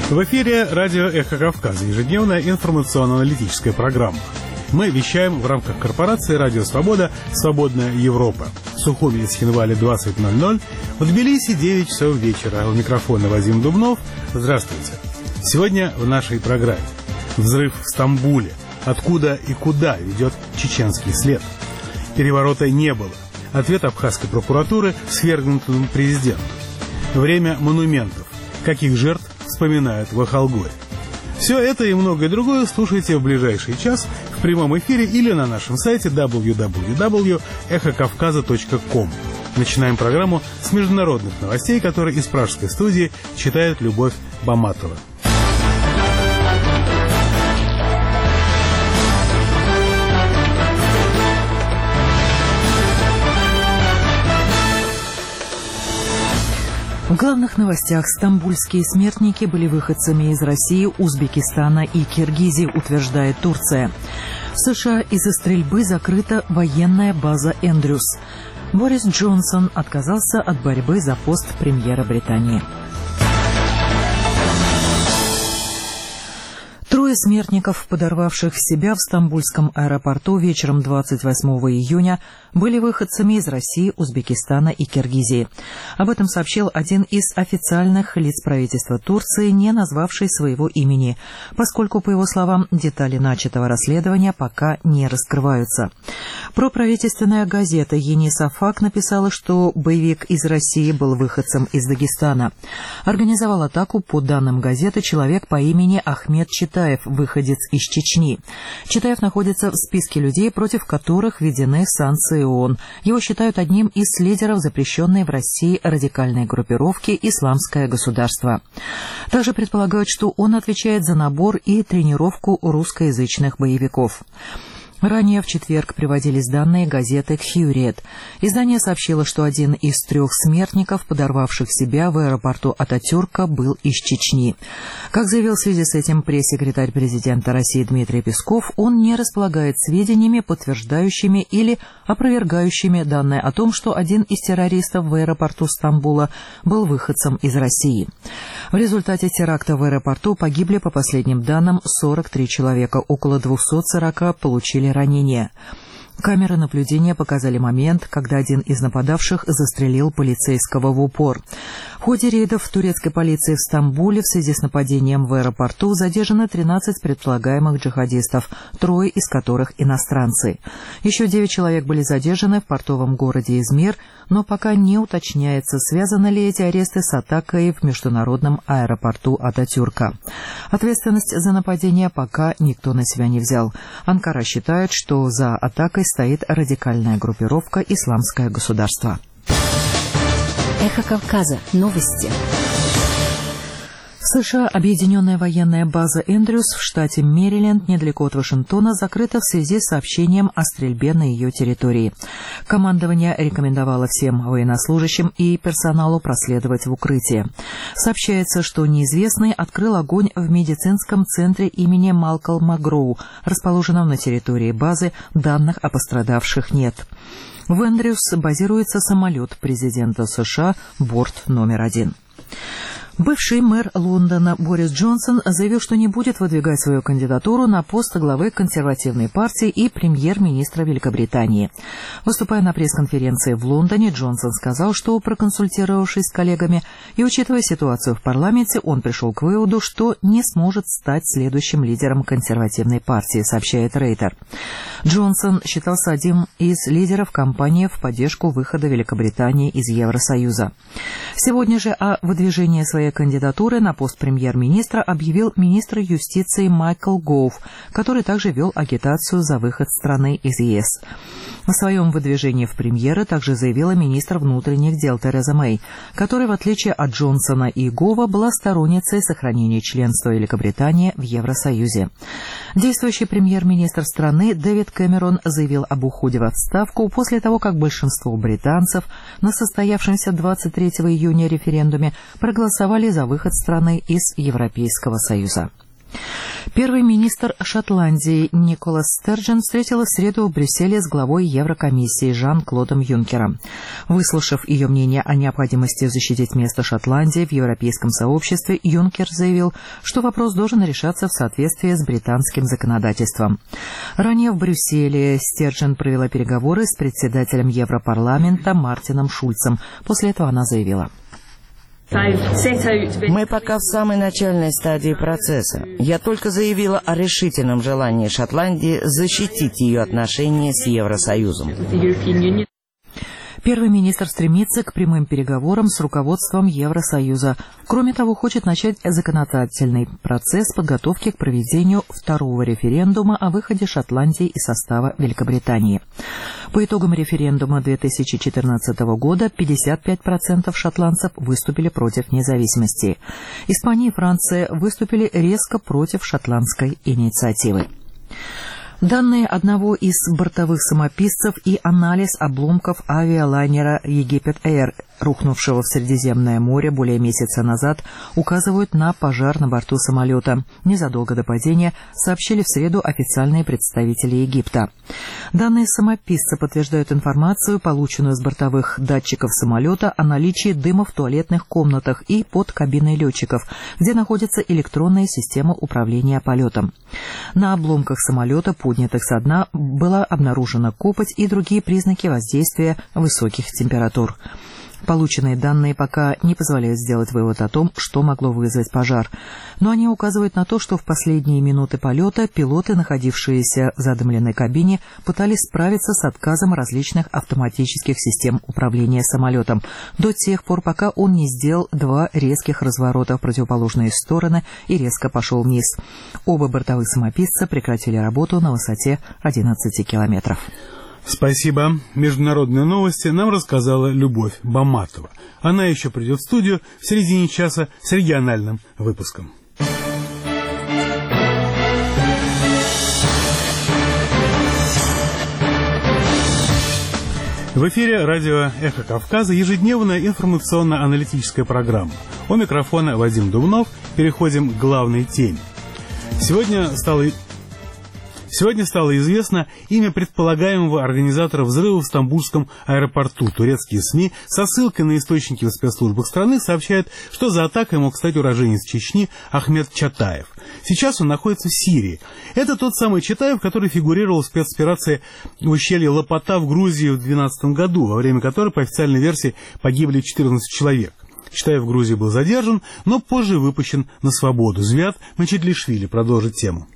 В эфире радио «Эхо Кавказа», ежедневная информационно-аналитическая программа. Мы вещаем в рамках корпорации «Радио Свобода. Свободная Европа». В Сухуми и Цхинвале 20:00, в Тбилиси 9 часов вечера. У микрофона Вадим Дубнов. Здравствуйте. Сегодня в нашей программе взрыв в Стамбуле. Откуда и куда ведет чеченский след? Переворота не было. Ответ абхазской прокуратуры свергнутому президенту. Время монументов. Каких жертв вспоминают в Ахалгоре? Все это и многое другое слушайте в ближайший час в прямом эфире или на нашем сайте www.эхокавказа.ком. Начинаем программу с международных новостей, которые из пражской студии читает Любовь Баматова. В главных новостях: стамбульские смертники были выходцами из России, Узбекистана и Киргизии, утверждает Турция. В США из-за стрельбы закрыта военная база Эндрюс. Борис Джонсон отказался от борьбы за пост премьера Британии. Трое смертников, подорвавших себя в стамбульском аэропорту вечером 28 июня, были выходцами из России, Узбекистана и Киргизии. Об этом сообщил один из официальных лиц правительства Турции, не назвавший своего имени, поскольку, по его словам, детали начатого расследования пока не раскрываются. Проправительственная газета «Ени Сафак» написала, что боевик из России был выходцем из Дагестана. Организовал атаку, по данным газеты, человек по имени Ахмед Читаев, выходец из Чечни. Читаев находится в списке людей, против которых введены санкции ООН. Его считают одним из лидеров запрещенной в России радикальной группировки «Исламское государство». Также предполагают, что он отвечает за набор и тренировку русскоязычных боевиков. Ранее в четверг приводились данные газеты «Хьюриет». Издание сообщило, что один из трех смертников, подорвавших себя в аэропорту Ататюрка, был из Чечни. Как заявил в связи с этим пресс-секретарь президента России Дмитрий Песков, он не располагает сведениями, подтверждающими или опровергающими данные о том, что один из террористов в аэропорту Стамбула был выходцем из России. В результате теракта в аэропорту погибли, по последним данным, 43 человека, около 240 получили ранения. Камеры наблюдения показали момент, когда один из нападавших застрелил полицейского в упор. В ходе рейдов турецкой полиции в Стамбуле в связи с нападением в аэропорту задержаны 13 предполагаемых джихадистов, 3 из которых иностранцы. Еще 9 человек были задержаны в портовом городе Измир, но пока не уточняется, связаны ли эти аресты с атакой в международном аэропорту Ататюрка. Ответственность за нападение пока никто на себя не взял. Анкара считает, что за атакой стоит радикальная группировка «Исламское государство». Эхо Кавказа. Новости. В США объединенная военная база Эндрюс в штате Мэриленд, недалеко от Вашингтона, закрыта в связи с сообщением о стрельбе на ее территории. Командование рекомендовало всем военнослужащим и персоналу проследовать в укрытие. Сообщается, что неизвестный открыл огонь в медицинском центре имени Малкольма Гроу, расположенном на территории базы. Данных о пострадавших нет. В Эндрюс базируется самолет президента США, борт номер 1. Бывший мэр Лондона Борис Джонсон заявил, что не будет выдвигать свою кандидатуру на пост главы консервативной партии и премьер-министра Великобритании. Выступая на пресс-конференции в Лондоне, Джонсон сказал, что, проконсультировавшись с коллегами и учитывая ситуацию в парламенте, он пришел к выводу, что не сможет стать следующим лидером консервативной партии, сообщает Рейтер. Джонсон считался одним из лидеров кампании в поддержку выхода Великобритании из Евросоюза. Сегодня же о выдвижении своей кандидатуры на пост премьер-министра объявил министр юстиции Майкл Гоув, который также вел агитацию за выход страны из ЕС. О своем выдвижении в премьеры также заявила министр внутренних дел Тереза Мэй, которая, в отличие от Джонсона и Гова, была сторонницей сохранения членства Великобритании в Евросоюзе. Действующий премьер-министр страны Дэвид Кэмерон заявил об уходе в отставку после того, как большинство британцев на состоявшемся 23 июня референдуме проголосовали за выход страны из Европейского Союза. Первый министр Шотландии Николас Стерджен встретилась в среду в Брюсселе с главой Еврокомиссии Жан-Клодом Юнкером. Выслушав ее мнение о необходимости защитить место Шотландии в европейском сообществе, Юнкер заявил, что вопрос должен решаться в соответствии с британским законодательством. Ранее в Брюсселе Стерджен провела переговоры с председателем Европарламента Мартином Шульцем. После этого она заявила: мы пока в самой начальной стадии процесса. Я только заявила о решительном желании Шотландии защитить ее отношения с Евросоюзом. Первый министр стремится к прямым переговорам с руководством Евросоюза. Кроме того, хочет начать законодательный процесс подготовки к проведению второго референдума о выходе Шотландии из состава Великобритании. По итогам референдума 2014 года 55% шотландцев выступили против независимости. Испания и Франция выступили резко против шотландской инициативы. Данные одного из бортовых самописцев и анализ обломков авиалайнера «Египет Эйр», рухнувшего в Средиземное море более месяца назад, указывают на пожар на борту самолета. Незадолго до падения сообщили в среду официальные представители Египта. Данные самописца подтверждают информацию, полученную с бортовых датчиков самолета, о наличии дыма в туалетных комнатах и под кабиной летчиков, где находится электронная система управления полетом. На обломках самолета, поднятых со дна, была обнаружена копоть и другие признаки воздействия высоких температур. Полученные данные пока не позволяют сделать вывод о том, что могло вызвать пожар. Но они указывают на то, что в последние минуты полета пилоты, находившиеся в задымленной кабине, пытались справиться с отказом различных автоматических систем управления самолетом до тех пор, пока он не сделал два резких разворота в противоположные стороны и резко пошел вниз. Оба бортовых самописца прекратили работу на высоте 11 километров. Спасибо. Международные новости нам рассказала Любовь Баматова. Она еще придет в студию в середине часа с региональным выпуском. В эфире радио «Эхо Кавказа» ежедневная информационно-аналитическая программа. У микрофона Вадим Дубнов. Переходим к главной теме. Сегодня стало известно имя предполагаемого организатора взрыва в Стамбульском аэропорту. Турецкие СМИ со ссылкой на источники в спецслужбах страны сообщают, что за атакой мог стать уроженец Чечни Ахмед Чатаев. Сейчас он находится в Сирии. Это тот самый Чатаев, который фигурировал в спецоперации в ущелье Лопота в Грузии в 2012 году, во время которой, по официальной версии, погибли 14 человек. Чатаев в Грузии был задержан, но позже выпущен на свободу. Звят Мачедлишвили продолжит тему.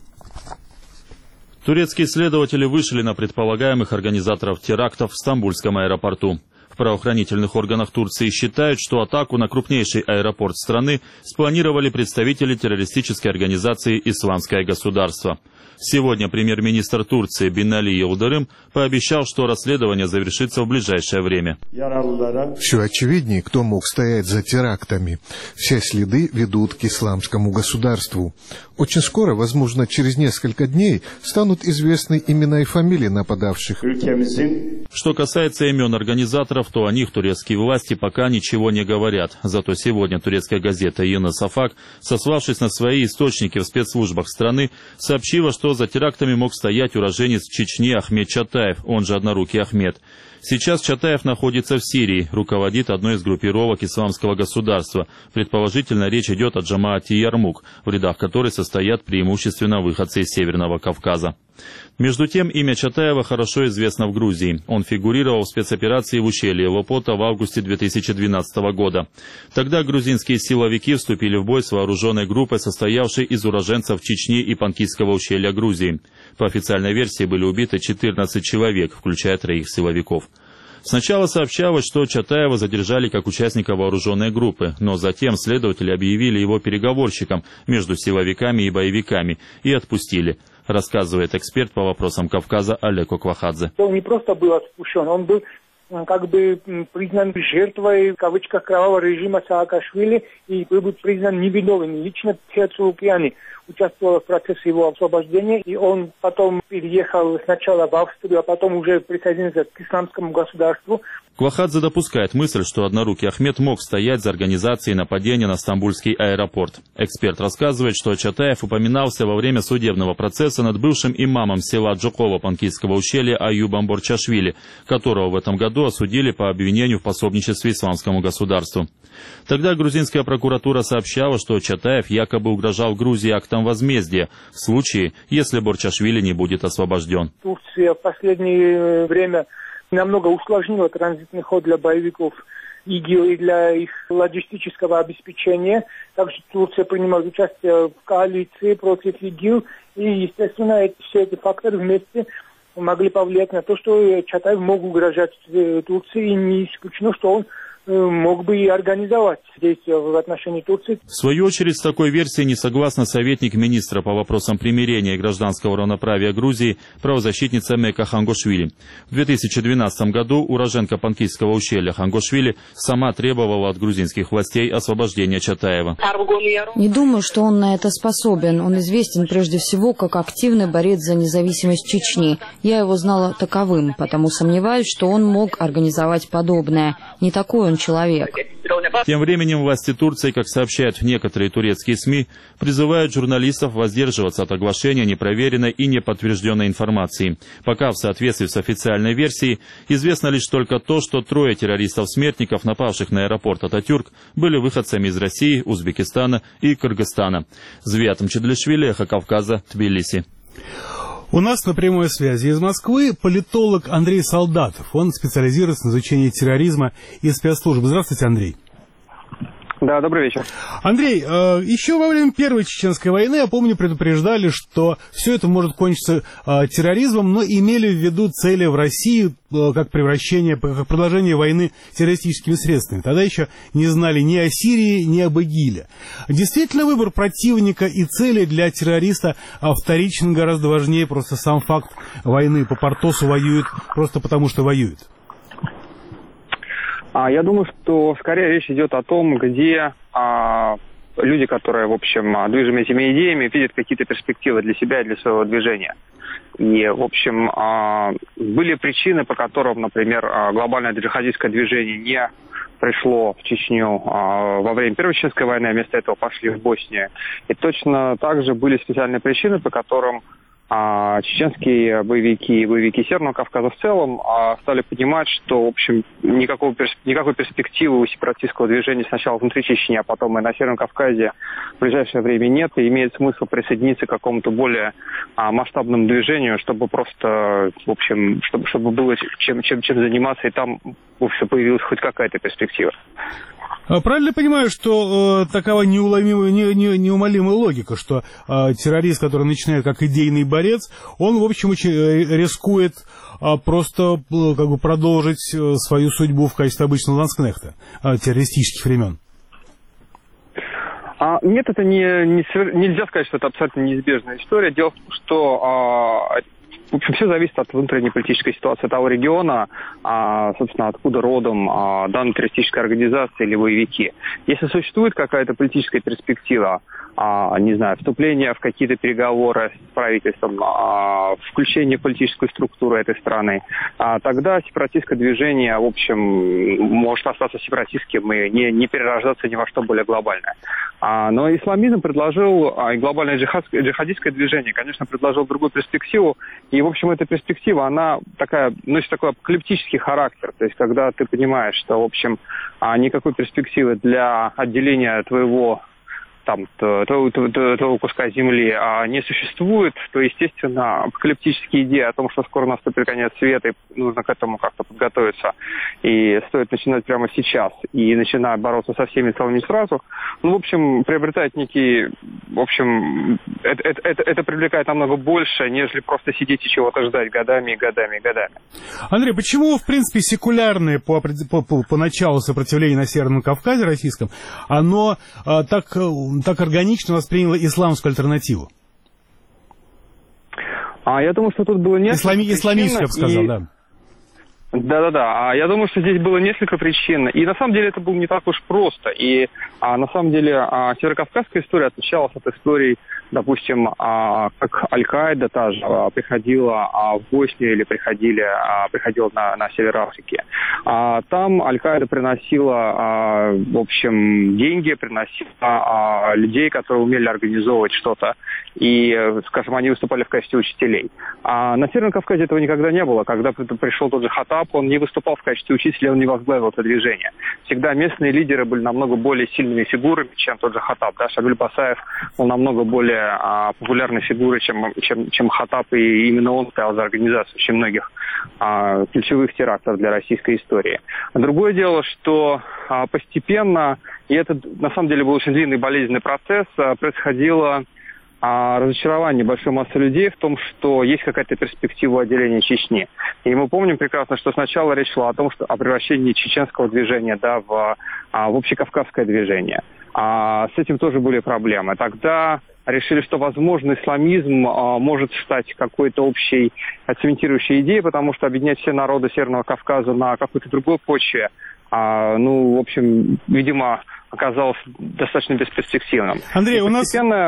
Турецкие следователи вышли на предполагаемых организаторов терактов в Стамбульском аэропорту. В правоохранительных органах Турции считают, что атаку на крупнейший аэропорт страны спланировали представители террористической организации «Исламское государство». Сегодня премьер-министр Турции Бинали Йылдырым пообещал, что расследование завершится в ближайшее время. Все очевиднее, кто мог стоять за терактами. Все следы ведут к исламскому государству. Очень скоро, возможно, через несколько дней, станут известны имена и фамилии нападавших. Что касается имен организаторов, то о них турецкие власти пока ничего не говорят. Зато сегодня турецкая газета «Yeni Şafak», сославшись на свои источники в спецслужбах страны, сообщила, что за терактами мог стоять уроженец Чечни Ахмед Чатаев, он же Однорукий Ахмед. Сейчас Чатаев находится в Сирии, руководит одной из группировок Исламского государства. Предположительно, речь идет о Джамаате Ярмук, в рядах которой состоят преимущественно выходцы из Северного Кавказа. Между тем, имя Чатаева хорошо известно в Грузии. Он фигурировал в спецоперации в ущелье Лопота в августе 2012 года. Тогда грузинские силовики вступили в бой с вооруженной группой, состоявшей из уроженцев Чечни и Панкийского ущелья Грузии. По официальной версии были убиты 14 человек, включая 3 силовиков. Сначала сообщалось, что Чатаева задержали как участника вооруженной группы, но затем следователи объявили его переговорщиком между силовиками и боевиками и отпустили, рассказывает эксперт по вопросам Кавказа Олег Оквахадзе. Он не просто был отпущен, он был как бы признан жертвой, в кавычках, кровавого режима Саакашвили и был признан невиновным. Лично Цецулукьяни, участвовала в процессе его освобождения, и он потом переехал сначала в Австрию, а потом уже присоединился к исламскому государству. Квахадзе допускает мысль, что однорукий Ахмед мог стоять за организацией нападения на Стамбульский аэропорт. Эксперт рассказывает, что Чатаев упоминался во время судебного процесса над бывшим имамом села Джокова Панкийского ущелья Аюбом Борчашвили, которого в этом году осудили по обвинению в пособничестве исламскому государству. Тогда грузинская прокуратура сообщала, что Чатаев якобы угрожал Грузии актом возмездия в случае, если Борчашвили не будет освобожден. Турция в последнее время намного усложнила транзитный ход для боевиков ИГИЛ и для их логистического обеспечения. Также Турция принимает участие в коалиции против ИГИЛ. И, естественно, все эти факторы вместе могли повлиять на то, что Чатаев мог угрожать Турции. И не исключено, что он мог бы и организовать действия в отношении Турции. В свою очередь, с такой версией не согласна советник министра по вопросам примирения и гражданского равноправия Грузии, правозащитница Мека Хангошвили. В 2012 году уроженка Панкийского ущелья Хангошвили сама требовала от грузинских властей освобождения Чатаева. Не думаю, что он на это способен. Он известен прежде всего как активный борец за независимость Чечни. Я его знала таковым, потому сомневаюсь, что он мог организовать подобное. Не такой он человек. Тем временем власти Турции, как сообщают некоторые турецкие СМИ, призывают журналистов воздерживаться от оглашения непроверенной и неподтвержденной информации. Пока в соответствии с официальной версией известно лишь только то, что 3 террористов-смертников, напавших на аэропорт Ататюрк, были выходцами из России, Узбекистана и Кыргызстана. Звиат Мчедлишвили, Эхо Кавказа, Тбилиси. У нас на прямой связи из Москвы политолог Андрей Солдатов. Он специализируется на изучении терроризма и спецслужб. Здравствуйте, Андрей. Да, добрый вечер. Андрей, еще во время Первой Чеченской войны, я помню, предупреждали, что все это может кончиться терроризмом, но имели в виду цели в России как превращение, как продолжение войны террористическими средствами. Тогда еще не знали ни о Сирии, ни об ИГИЛе. Действительно, выбор противника и цели для террориста вторичен, гораздо важнее просто сам факт войны. По Портосу воюют просто потому, что воюют. Я думаю, что скорее речь идет о том, где люди, которые, в общем, движимы этими идеями, видят какие-то перспективы для себя и для своего движения. И, в общем, были причины, по которым, например, глобальное джихадистское движение не пришло в Чечню во время Первой Чеченской войны, а вместо этого пошли в Боснию. И точно так же были специальные причины, по которым чеченские боевики и боевики Северного Кавказа в целом стали понимать, что, в общем, никакой перспективы у сепаратистского движения сначала внутри Чечни, а потом и на Северном Кавказе в ближайшее время нет, и имеет смысл присоединиться к какому-то более масштабному движению, чтобы просто, в общем, чтобы было чем заниматься, и там, в общем, появилась хоть какая-то перспектива. Правильно понимаю, что такова неумолимая логика, что террорист, который начинает как идейный борец, он, в общем, очень рискует просто как бы продолжить свою судьбу в качестве обычного ланскнехта террористических времен? Нет, это нельзя сказать, что это абсолютно неизбежная история. Дело в том, что в общем, все зависит от внутренней политической ситуации того региона, собственно, откуда родом данная террористическая организация или боевики. Если существует какая-то политическая перспектива, не знаю, вступление в какие-то переговоры с правительством, включение в политическую структуру этой страны, тогда сепаратистское движение, в общем, может остаться сепаратистским и не перерождаться ни во что более глобальное. Но исламизм предложил, и глобальное джихадистское движение, конечно, предложил другую перспективу. И, в общем, эта перспектива, она носит такой апокалиптический характер. То есть, когда ты понимаешь, что, в общем, никакой перспективы для отделения твоего куска земли не существует, то, естественно, апокалиптические идеи о том, что скоро наступит конец света, и нужно к этому как-то подготовиться, и стоит начинать прямо сейчас, и начинать бороться со всеми целыми сразу, в общем, приобретает некий, в общем, это привлекает намного больше, нежели просто сидеть и чего-то ждать годами и годами и годами. Андрей, почему, в принципе, секулярное по началу сопротивление на Северном Кавказе российском, оно так органично восприняло исламскую альтернативу? Я думаю, что тут было несколько исламистскую, я бы сказал, да. Да. Я думаю, что здесь было несколько причин. И на самом деле это было не так уж просто. И на самом деле северокавказская история отличалась от историй, допустим, как Аль-Каида та же приходила в Боснию или приходила на север Африки. Там Аль-Каида приносила, в общем, деньги, приносила людей, которые умели организовывать что-то. И, скажем, они выступали в качестве учителей. А на Северном Кавказе этого никогда не было. Когда пришел тот же Хаттаб, он не выступал в качестве учителя, он не возглавил это движение. Всегда местные лидеры были намного более сильными фигурами, чем тот же Хаттаб. Да? Шагуль Басаев был намного более популярной фигурой, чем Хаттаб, и именно он стоял за организацию очень многих ключевых терактов для российской истории. Другое дело, что постепенно, и это на самом деле был очень длинный болезненный процесс, происходило разочарование большой массы людей в том, что есть какая-то перспектива отделения Чечни. И мы помним прекрасно, что сначала речь шла о превращении чеченского движения в общекавказское движение. С этим тоже были проблемы. Тогда решили, что, возможно, исламизм может стать какой-то общей цементирующей идеей, потому что объединять все народы Северного Кавказа на какой-то другой почве, в общем, видимо, оказалось достаточно бесперспективным. Андрей, у нас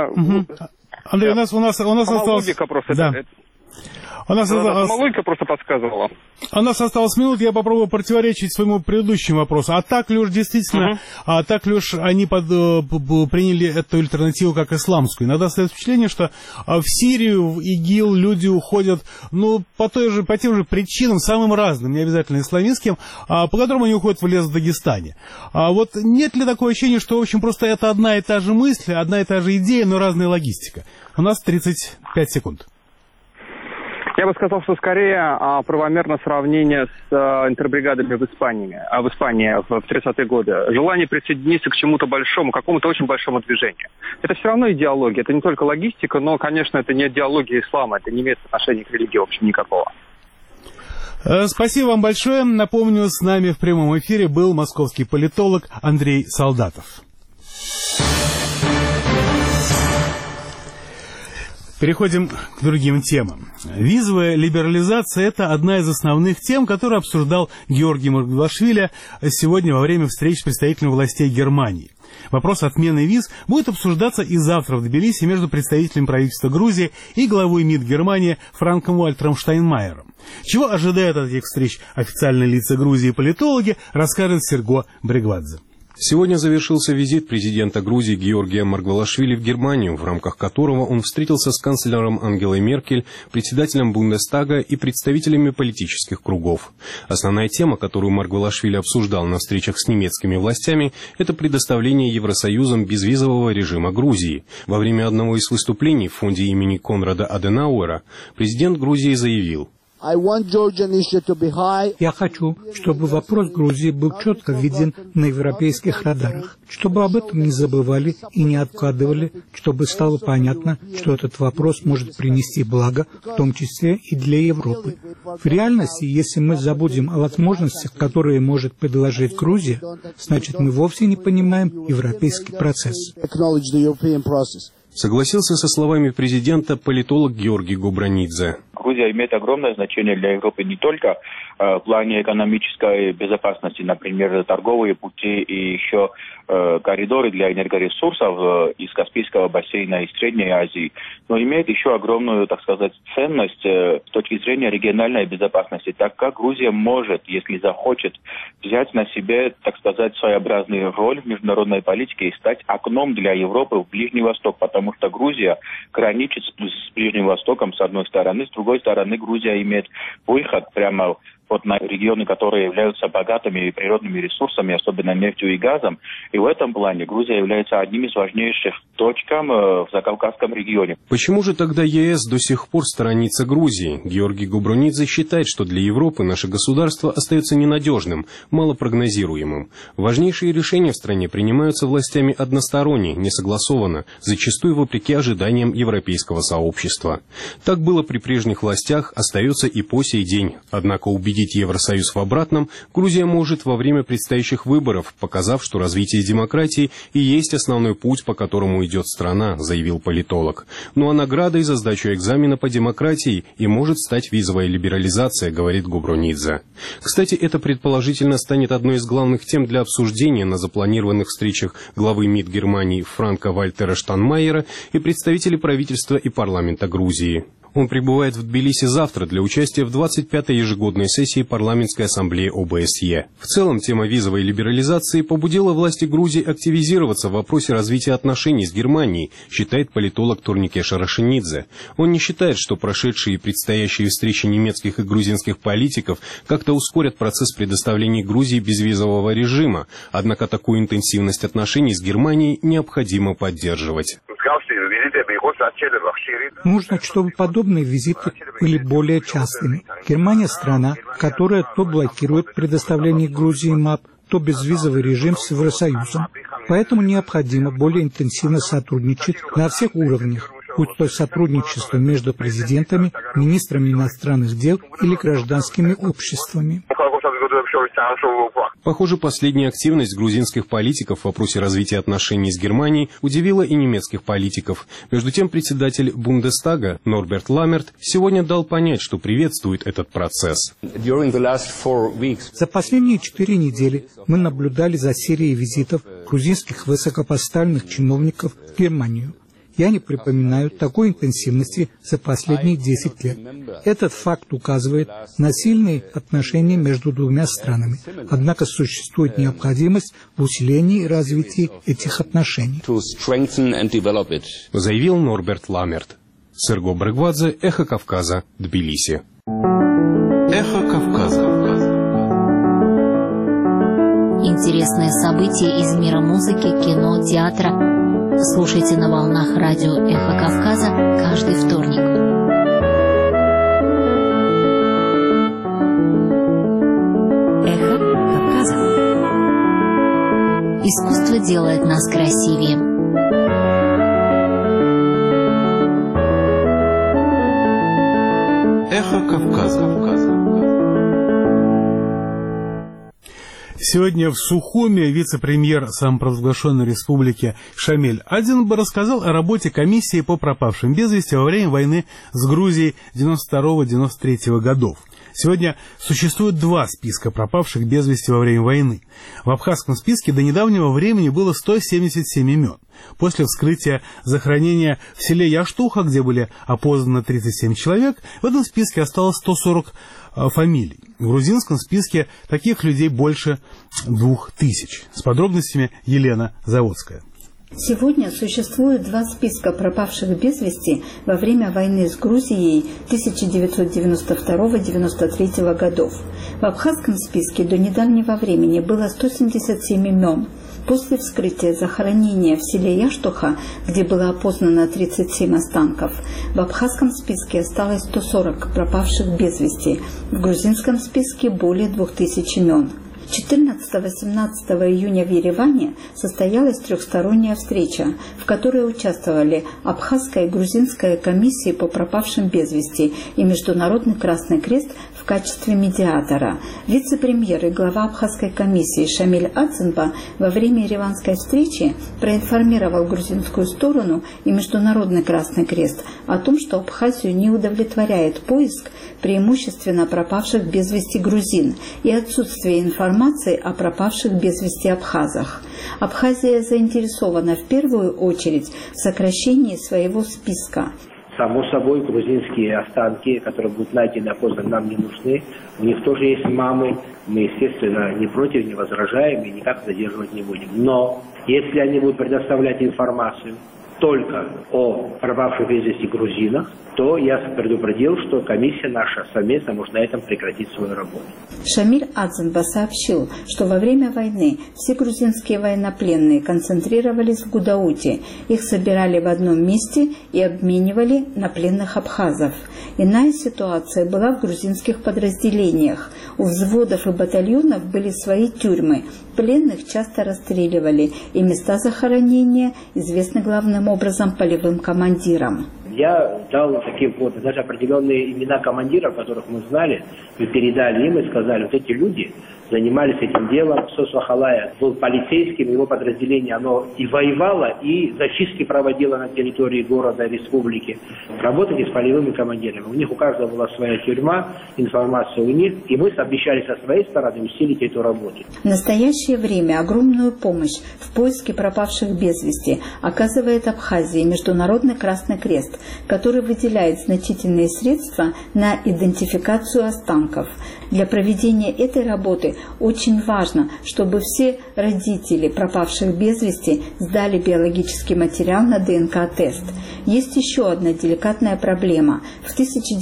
осталось... Логика просто... Да. Логика просто подсказывала. У нас осталось минут, я попробую противоречить своему предыдущему вопросу. А так ли уж действительно, так ли уж они приняли эту альтернативу как исламскую? Иногда остается впечатление, что в Сирию, в ИГИЛ люди уходят, по тем же причинам, самым разным, не обязательно исламистским, по которым они уходят в лес в Дагестане. Вот нет ли такого ощущения, что, в общем, просто это одна и та же мысль, одна и та же идея, но разная логистика? У нас 35 секунд. Я бы сказал, что скорее правомерно сравнение с интербригадами в Испании в 30-е годы. Желание присоединиться к чему-то большому, какому-то очень большому движению. Это все равно идеология, это не только логистика, но, конечно, это не идеология ислама, это не имеет отношения к религии вообще никакого. Спасибо вам большое. Напомню, с нами в прямом эфире был московский политолог Андрей Солдатов. Переходим к другим темам. Визовая либерализация – это одна из основных тем, которую обсуждал Георгий Маргвелашвили сегодня во время встреч с представителями властей Германии. Вопрос отмены виз будет обсуждаться и завтра в Тбилиси между представителем правительства Грузии и главой МИД Германии Франком Вальтером Штайнмайером. Чего ожидают от этих встреч официальные лица Грузии и политологи, расскажет Серго Брегвадзе. Сегодня завершился визит президента Грузии Георгия Маргвелашвили в Германию, в рамках которого он встретился с канцлером Ангелой Меркель, председателем Бундестага и представителями политических кругов. Основная тема, которую Маргвелашвили обсуждал на встречах с немецкими властями, это предоставление Евросоюзом безвизового режима Грузии. Во время одного из выступлений в фонде имени Конрада Аденауэра президент Грузии заявил: «Я хочу, чтобы вопрос Грузии был четко виден на европейских радарах, чтобы об этом не забывали и не откладывали, чтобы стало понятно, что этот вопрос может принести благо, в том числе и для Европы. В реальности, если мы забудем о возможностях, которые может предложить Грузия, значит, мы вовсе не понимаем европейский процесс». Согласился со словами президента политолог Георгий Губранидзе. Грузия имеет огромное значение для Европы не только в плане экономической безопасности, например, торговые пути и еще коридоры для энергоресурсов из Каспийского бассейна и Средней Азии, но имеет еще огромную, так сказать, ценность с точки зрения региональной безопасности, так как Грузия может, если захочет, взять на себя, так сказать, своеобразную роль в международной политике и стать окном для Европы в Ближний Восток, потому что Грузия граничит с Ближним Востоком с одной стороны, с другой стороны Грузия имеет выход прямо на регионы, которые являются богатыми природными ресурсами, особенно нефтью и газом. И в этом плане Грузия является одним из важнейших точек в Закавказском регионе. Почему же тогда ЕС до сих пор сторонится Грузии? Георгий Губранидзе считает, что для Европы наше государство остается ненадежным, малопрогнозируемым. Важнейшие решения в стране принимаются властями односторонне, несогласованно, зачастую вопреки ожиданиям европейского сообщества. Так было при прежних властях, остается и по сей день. Однако убедить убедить Евросоюз в обратном, Грузия может во время предстоящих выборов, показав, что развитие демократии и есть основной путь, по которому идет страна, заявил политолог. Ну а наградой за сдачу экзамена по демократии и может стать визовая либерализация, говорит Губронидзе. Кстати, это предположительно станет одной из главных тем для обсуждения на запланированных встречах главы МИД Германии Франка-Вальтера Штайнмайера и представителей правительства и парламента Грузии. Он прибывает в Тбилиси завтра для участия в 25-й ежегодной сессии парламентской ассамблеи ОБСЕ. В целом, тема визовой либерализации побудила власти Грузии активизироваться в вопросе развития отношений с Германией, считает политолог Турникеш Арашинидзе. Он не считает, что прошедшие и предстоящие встречи немецких и грузинских политиков как-то ускорят процесс предоставления Грузии безвизового режима, однако такую интенсивность отношений с Германией необходимо поддерживать. Нужно, чтобы подобные визиты были более частыми. Германия – страна, которая то блокирует предоставление Грузии МАП, то безвизовый режим с Евросоюзом. Поэтому необходимо более интенсивно сотрудничать на всех уровнях, будь то сотрудничество между президентами, министрами иностранных дел или гражданскими обществами. Похоже, последняя активность грузинских политиков в вопросе развития отношений с Германией удивила и немецких политиков. Между тем, председатель Бундестага Норберт Ламмерт сегодня дал понять, что приветствует этот процесс. За последние 4 недели мы наблюдали за серией визитов грузинских высокопоставленных чиновников в Германию. Я не припоминаю такой интенсивности за последние 10 лет. Этот факт указывает на сильные отношения между двумя странами. Однако существует необходимость в усилении и развитии этих отношений. Заявил Норберт Ламмерт. Серго Брегвадзе, Эхо Кавказа, Тбилиси. Эхо Кавказа. Интересные события из мира музыки, кино, театра. Слушайте на волнах радио «Эхо Кавказа» каждый вторник. Эхо Кавказа. Искусство делает нас красивее. Эхо Кавказа. Сегодня в Сухуми вице-премьер самопровозглашенной республики Шамиль Адзинба рассказал о работе комиссии по пропавшим без вести во время войны с Грузией 92-93 годов. Сегодня существует 2 списка пропавших без вести во время войны. В абхазском списке до недавнего времени было 177 имен. После вскрытия захоронения в селе Яштуха, где были опознаны 37 человек, в этом списке осталось 140 фамилий. В грузинском списке таких людей больше 2000. С подробностями Елена Заводская. Сегодня существует 2 списка пропавших без вести во время войны с Грузией 1992-93 годов. В абхазском списке до недавнего времени было 177 имен. После вскрытия захоронения в селе Яштуха, где было опознано 37 останков, в абхазском списке осталось 140 пропавших без вести, в грузинском списке более 2000 имен. 14-18 июня в Ереване состоялась 3-сторонняя встреча, в которой участвовали Абхазская и Грузинская комиссии по пропавшим без вести и Международный Красный Крест в качестве медиатора. Вице-премьер и глава Абхазской комиссии Шамиль Адзинба во время ереванской встречи проинформировал грузинскую сторону и Международный Красный Крест о том, что Абхазию не удовлетворяет поиск преимущественно пропавших без вести грузин и отсутствие информации о пропавших без вести абхазах. Абхазия заинтересована в первую очередь в сокращении своего списка. Само собой, грузинские останки, которые будут найдены, опознаны, нам не нужны. У них тоже есть мамы. Мы, естественно, не против, не возражаем и никак задерживать не будем. Но если они будут предоставлять информацию только о пропавших без вести грузинах, то я предупредил, что комиссия наша совместно может на этом прекратить свою работу. Шамиль Адзинба сообщил, что во время войны все грузинские военнопленные концентрировались в Гудауте. Их собирали в одном месте и обменивали на пленных абхазов. Иная ситуация была в грузинских подразделениях. У взводов и батальонов были свои тюрьмы. Пленных часто расстреливали, и места захоронения известны главным образом полевым командирам. Я дал такие вот даже определенные имена командиров, которых мы знали, мы передали им и сказали, вот эти люди занимались этим делом. Сос Вахалая был полицейским, его подразделение, оно и воевало, и зачистки проводило на территории города, республики. Работали с полевыми командирами. У них у каждого была своя тюрьма, информация у них, и мы обещали со своей стороны усилить эту работу. В настоящее время огромную помощь в поиске пропавших без вести оказывает Абхазии Международный Красный Крест, который выделяет значительные средства на идентификацию останков. Для проведения этой работы очень важно, чтобы все родители пропавших без вести сдали биологический материал на ДНК-тест. Есть еще одна деликатная проблема. В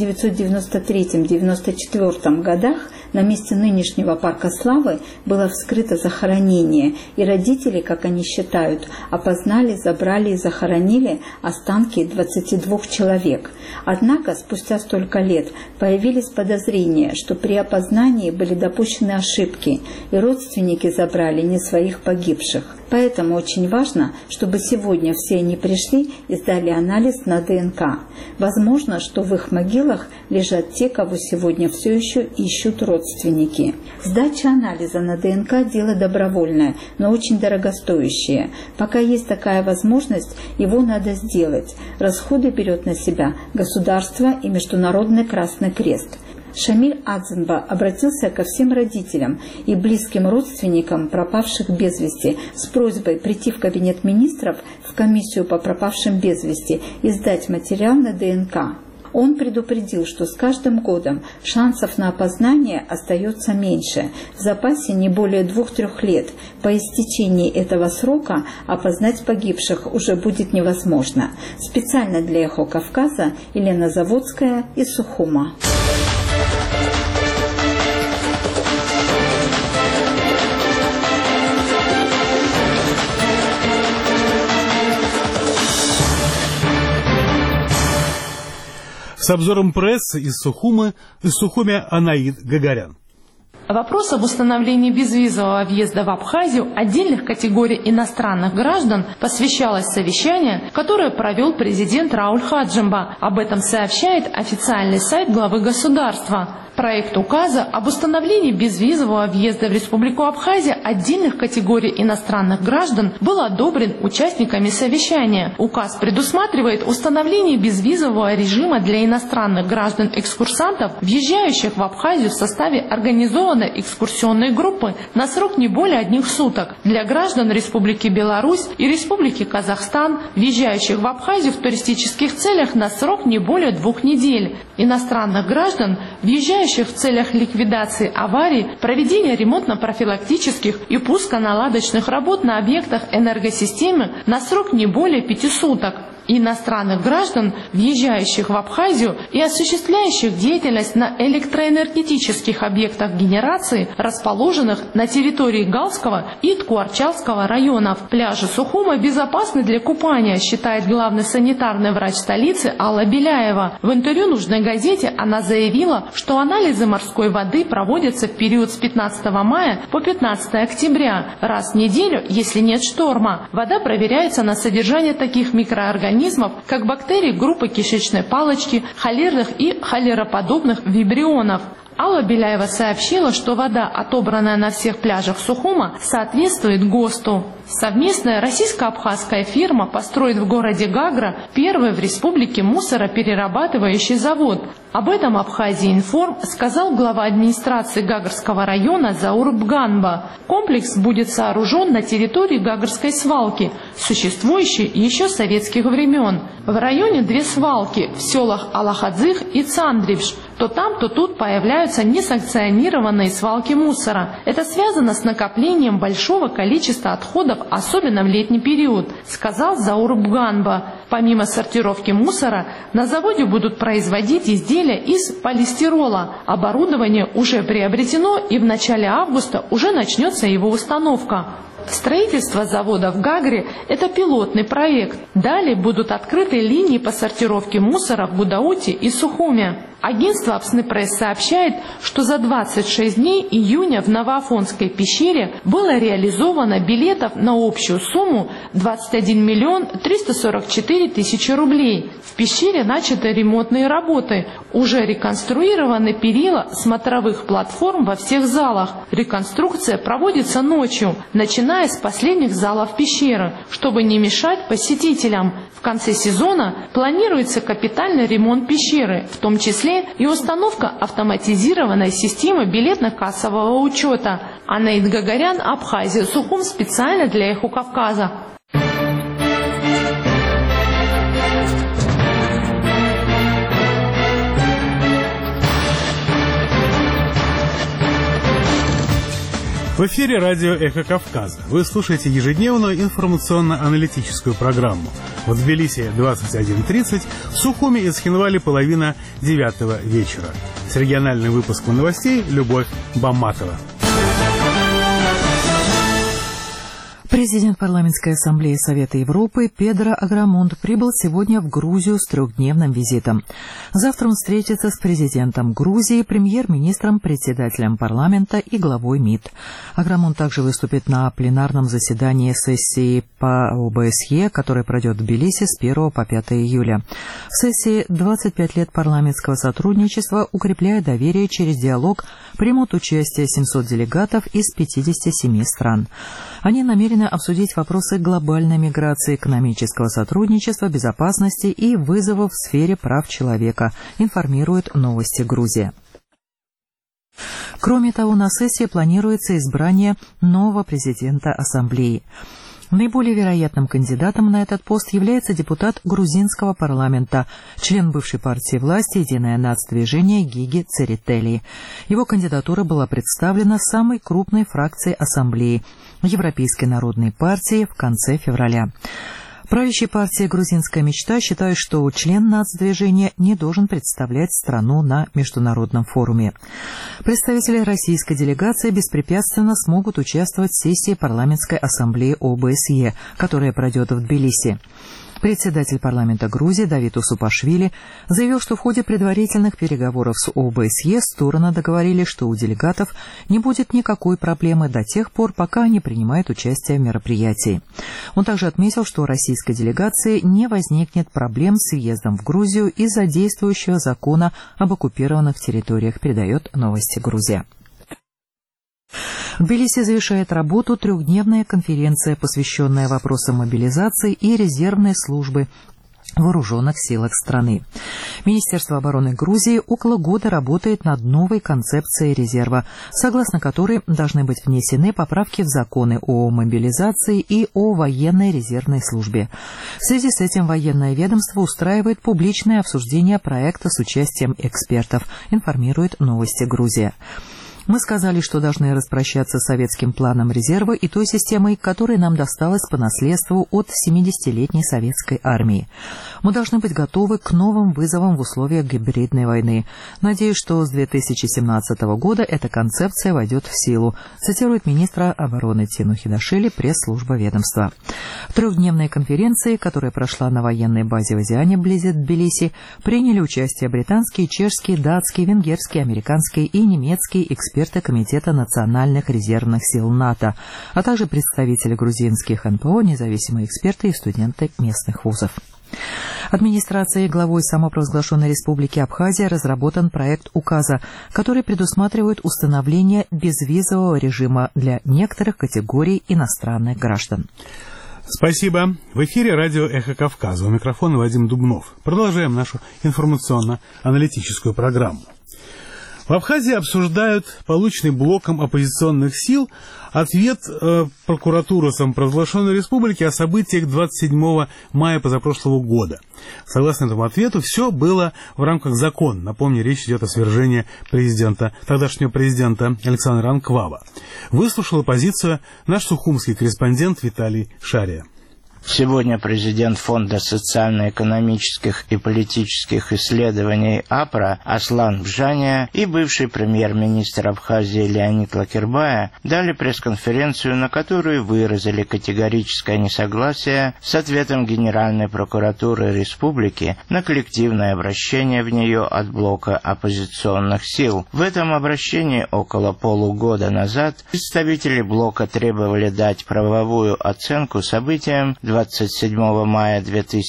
1993-1994 годах на месте нынешнего парка Славы было вскрыто захоронение, и родители, как они считают, опознали, забрали и захоронили останки 22 человек. Однако спустя столько лет появились подозрения, что при опознании были допущены ошибки, и родственники забрали не своих погибших. Поэтому очень важно, чтобы сегодня все они пришли и сдали анализ на ДНК. Возможно, что в их могилах лежат те, кого сегодня все еще ищут родственники. Сдача анализа на ДНК – дело добровольное, но очень дорогостоящее. Пока есть такая возможность, его надо сделать. Расходы берет на себя государство и Международный Красный Крест. Шамиль Адзенба обратился ко всем родителям и близким родственникам пропавших без вести с просьбой прийти в Кабинет министров в комиссию по пропавшим без вести и сдать материал на ДНК. Он предупредил, что с каждым годом шансов на опознание остается меньше. В запасе не более 2-3 лет. По истечении этого срока опознать погибших уже будет невозможно. Специально для «Эхо Кавказа» Елена Заводская из Сухума. С обзором прессы из Сухуми Анаид Гагарян. Вопрос об установлении безвизового въезда в Абхазию отдельных категорий иностранных граждан посвящалось совещание, которое провел президент Рауль Хаджимба. Об этом сообщает официальный сайт главы государства. Проект указа об установлении безвизового въезда в Республику Абхазия отдельных категорий иностранных граждан был одобрен участниками совещания. Указ предусматривает установление безвизового режима для иностранных граждан-экскурсантов, въезжающих в Абхазию в составе организованной экскурсионной группы на срок не более 1 суток, для граждан Республики Беларусь и Республики Казахстан, въезжающих в Абхазию в туристических целях на срок не более 2 недель, иностранных граждан, въезжающих в целях ликвидации аварий, проведения ремонтно-профилактических и пусконаладочных работ на объектах энергосистемы на срок не более 5 суток, и иностранных граждан, въезжающих в Абхазию и осуществляющих деятельность на электроэнергетических объектах генерации, расположенных на территории Галского и Ткуарчалского районов. Пляжи Сухума безопасны для купания, считает главный санитарный врач столицы Алла Беляева. В интервью «Нужной газете» она заявила, что анализы морской воды проводятся в период с 15 мая по 15 октября, раз в неделю, если нет шторма. Вода проверяется на содержание таких микроорганизмов, как бактерии группы кишечной палочки, холерных и холероподобных вибрионов. Алла Беляева сообщила, что вода, отобранная на всех пляжах Сухума, соответствует ГОСТу. Совместная российско-абхазская фирма построит в городе Гагра первый в республике мусороперерабатывающий завод. Об этом Абхазия-Информ сказал глава администрации Гагарского района Заур Бганба. Комплекс будет сооружен на территории Гагарской свалки, существующей еще с советских времен. В районе 2 свалки в селах Алахадзых и Цандрибш. То там, то тут появляются несанкционированные свалки мусора. Это связано с накоплением большого количества отходов, особенно в летний период, сказал Заур Бганба. Помимо сортировки мусора, на заводе будут производить изделия из полистирола. Оборудование уже приобретено, и в начале августа уже начнется его установка. Строительство завода в Гагре – это пилотный проект. Далее будут открыты линии по сортировке мусора в Гудауте и Сухуме. Агентство Апснепресс сообщает, что за 26 дней июня в Новоафонской пещере было реализовано билетов на общую сумму 21 миллион 344 тысячи рублей. В пещере начаты ремонтные работы. Уже реконструированы перила смотровых платформ во всех залах. Реконструкция проводится ночью, начиная с последних залов пещеры, чтобы не мешать посетителям. В конце сезона планируется капитальный ремонт пещеры, в том числе и установка автоматизированной системы билетно-кассового учета. Анаид Гагарян, Абхазия, Сухум, специально для Эхо Кавказа. В эфире радио «Эхо Кавказа». Вы слушаете ежедневную информационно-аналитическую программу. В Тбилиси 21:30, в Сухуме и Схинвале половина 9 вечера. С региональным выпуском новостей Любовь Бамматова. Президент Парламентской ассамблеи Совета Европы Педро Аграмонт прибыл сегодня в Грузию с трехдневным визитом. Завтра он встретится с президентом Грузии, премьер-министром, председателем парламента и главой МИД. Аграмонт также выступит на пленарном заседании сессии по ОБСЕ, которая пройдет в Тбилиси с 1 по 5 июля. В сессии 25 лет парламентского сотрудничества, укрепляя доверие через диалог, примут участие 700 делегатов из 57 стран. Они намерены обсудить вопросы глобальной миграции, экономического сотрудничества, безопасности и вызовов в сфере прав человека, информирует «Новости Грузии». Кроме того, на сессии планируется избрание нового президента Ассамблеи. Наиболее вероятным кандидатом на этот пост является депутат грузинского парламента, член бывшей партии власти «Единое нацдвижение» Гиги Церетели. Его кандидатура была представлена самой крупной фракцией Ассамблеи – Европейской народной партии в конце февраля. Правящая партия «Грузинская мечта» считает, что член нацдвижения не должен представлять страну на международном форуме. Представители российской делегации беспрепятственно смогут участвовать в сессии парламентской ассамблеи ОБСЕ, которая пройдет в Тбилиси. Председатель парламента Грузии Давид Усупашвили заявил, что в ходе предварительных переговоров с ОБСЕ стороны договорились, что у делегатов не будет никакой проблемы до тех пор, пока они принимают участие в мероприятии. Он также отметил, что у российской делегации не возникнет проблем с въездом в Грузию из-за действующего закона об оккупированных территориях, передает «Новости Грузия». В Тбилиси завершает работу трехдневная конференция, посвященная вопросам мобилизации и резервной службы в вооруженных силах страны. Министерство обороны Грузии около года работает над новой концепцией резерва, согласно которой должны быть внесены поправки в законы о мобилизации и о военной резервной службе. В связи с этим военное ведомство устраивает публичное обсуждение проекта с участием экспертов, информирует «Новости Грузия». Мы сказали, что должны распрощаться с советским планом резерва и той системой, которая нам досталась по наследству от 70-летней советской армии. Мы должны быть готовы к новым вызовам в условиях гибридной войны. Надеюсь, что с 2017 года эта концепция войдет в силу, цитирует министра обороны Тину Хидашвили, пресс-служба ведомства. В трехдневной конференции, которая прошла на военной базе в Азиане, вблизи Тбилиси, приняли участие британские, чешские, датские, венгерские, американские и немецкие эксперты Комитета национальных резервных сил НАТО, а также представители грузинских НПО, независимые эксперты и студенты местных вузов. Администрацией главой самопровозглашенной республики Абхазия разработан проект указа, который предусматривает установление безвизового режима для некоторых категорий иностранных граждан. Спасибо. В эфире радио «Эхо Кавказа». У микрофона Вадим Дубнов. Продолжаем нашу информационно-аналитическую программу. В Абхазии обсуждают полученный блоком оппозиционных сил ответ прокуратуры самопровозглашенной республики о событиях 27 мая позапрошлого года. Согласно этому ответу, все было в рамках закона. Напомню, речь идет о свержении тогдашнего президента Александра Анквава. Выслушал позицию наш сухумский корреспондент Виталий Шария. Сегодня президент Фонда социально-экономических и политических исследований АПРА Аслан Бжания и бывший премьер-министр Абхазии Леонид Лакербая дали пресс-конференцию, на которой выразили категорическое несогласие с ответом Генеральной прокуратуры республики на коллективное обращение в нее от блока оппозиционных сил. В этом обращении около полугода назад представители блока требовали дать правовую оценку событиям 27 мая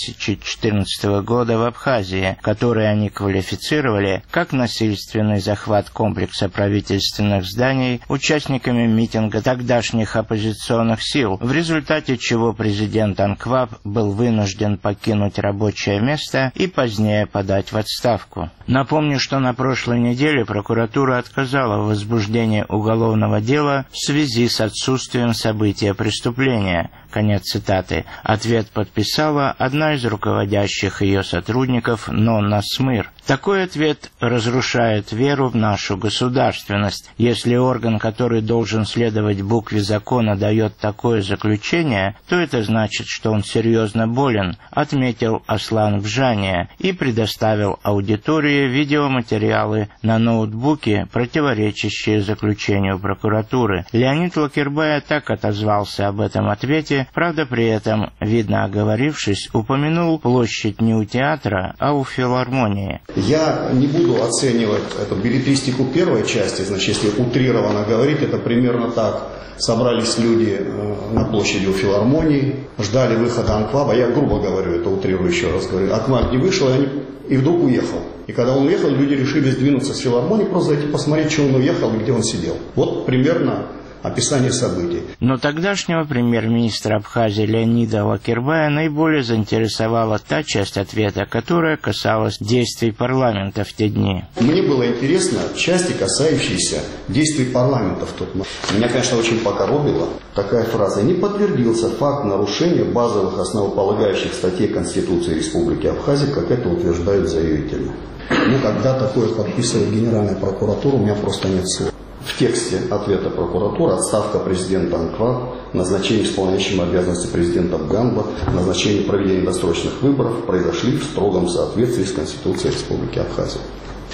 2014 года в Абхазии, которые они квалифицировали как насильственный захват комплекса правительственных зданий участниками митинга тогдашних оппозиционных сил, в результате чего президент АНКВАБ был вынужден покинуть рабочее место и позднее подать в отставку. Напомню, что на прошлой неделе прокуратура отказала в возбуждении уголовного дела в связи с отсутствием события преступления. Конец цитаты. Ответ подписала одна из руководящих ее сотрудников Нонна Смыр. Такой ответ разрушает веру в нашу государственность. Если орган, который должен следовать букве закона, дает такое заключение, то это значит, что он серьезно болен, отметил Аслан Бжания и предоставил аудитории видеоматериалы на ноутбуке, противоречащие заключению прокуратуры. Леонид Лакербая так отозвался об этом ответе, правда при этом, видно оговорившись, упомянул площадь не у театра, а у филармонии. Я не буду оценивать эту беллетристику первой части, значит, если утрированно говорить, это примерно так. Собрались люди на площади у филармонии, ждали выхода АНКВАБа, я грубо говорю, это утрирую еще раз говорю, АНКВАБ не вышел, и вдруг уехал. И когда он уехал, люди решили сдвинуться с филармонии, просто зайти посмотреть, что он уехал и где он сидел. Вот примерно описание событий. Но тогдашнего премьер-министра Абхазии Леонида Лакербая наиболее заинтересовала та часть ответа, которая касалась действий парламента в те дни. Мне было интересно части, касающиеся действий парламента в тот момент. Меня, конечно, очень покоробила такая фраза. Не подтвердился факт нарушения базовых основополагающих статей Конституции Республики Абхазия, как это утверждают заявители. Когда такое подписывает Генеральная прокуратура, у меня просто нет слов. В тексте ответа прокуратуры отставка президента АНКВАБ, назначение исполняющим обязанности президента Бганба, назначение проведения досрочных выборов произошли в строгом соответствии с Конституцией Республики Абхазия.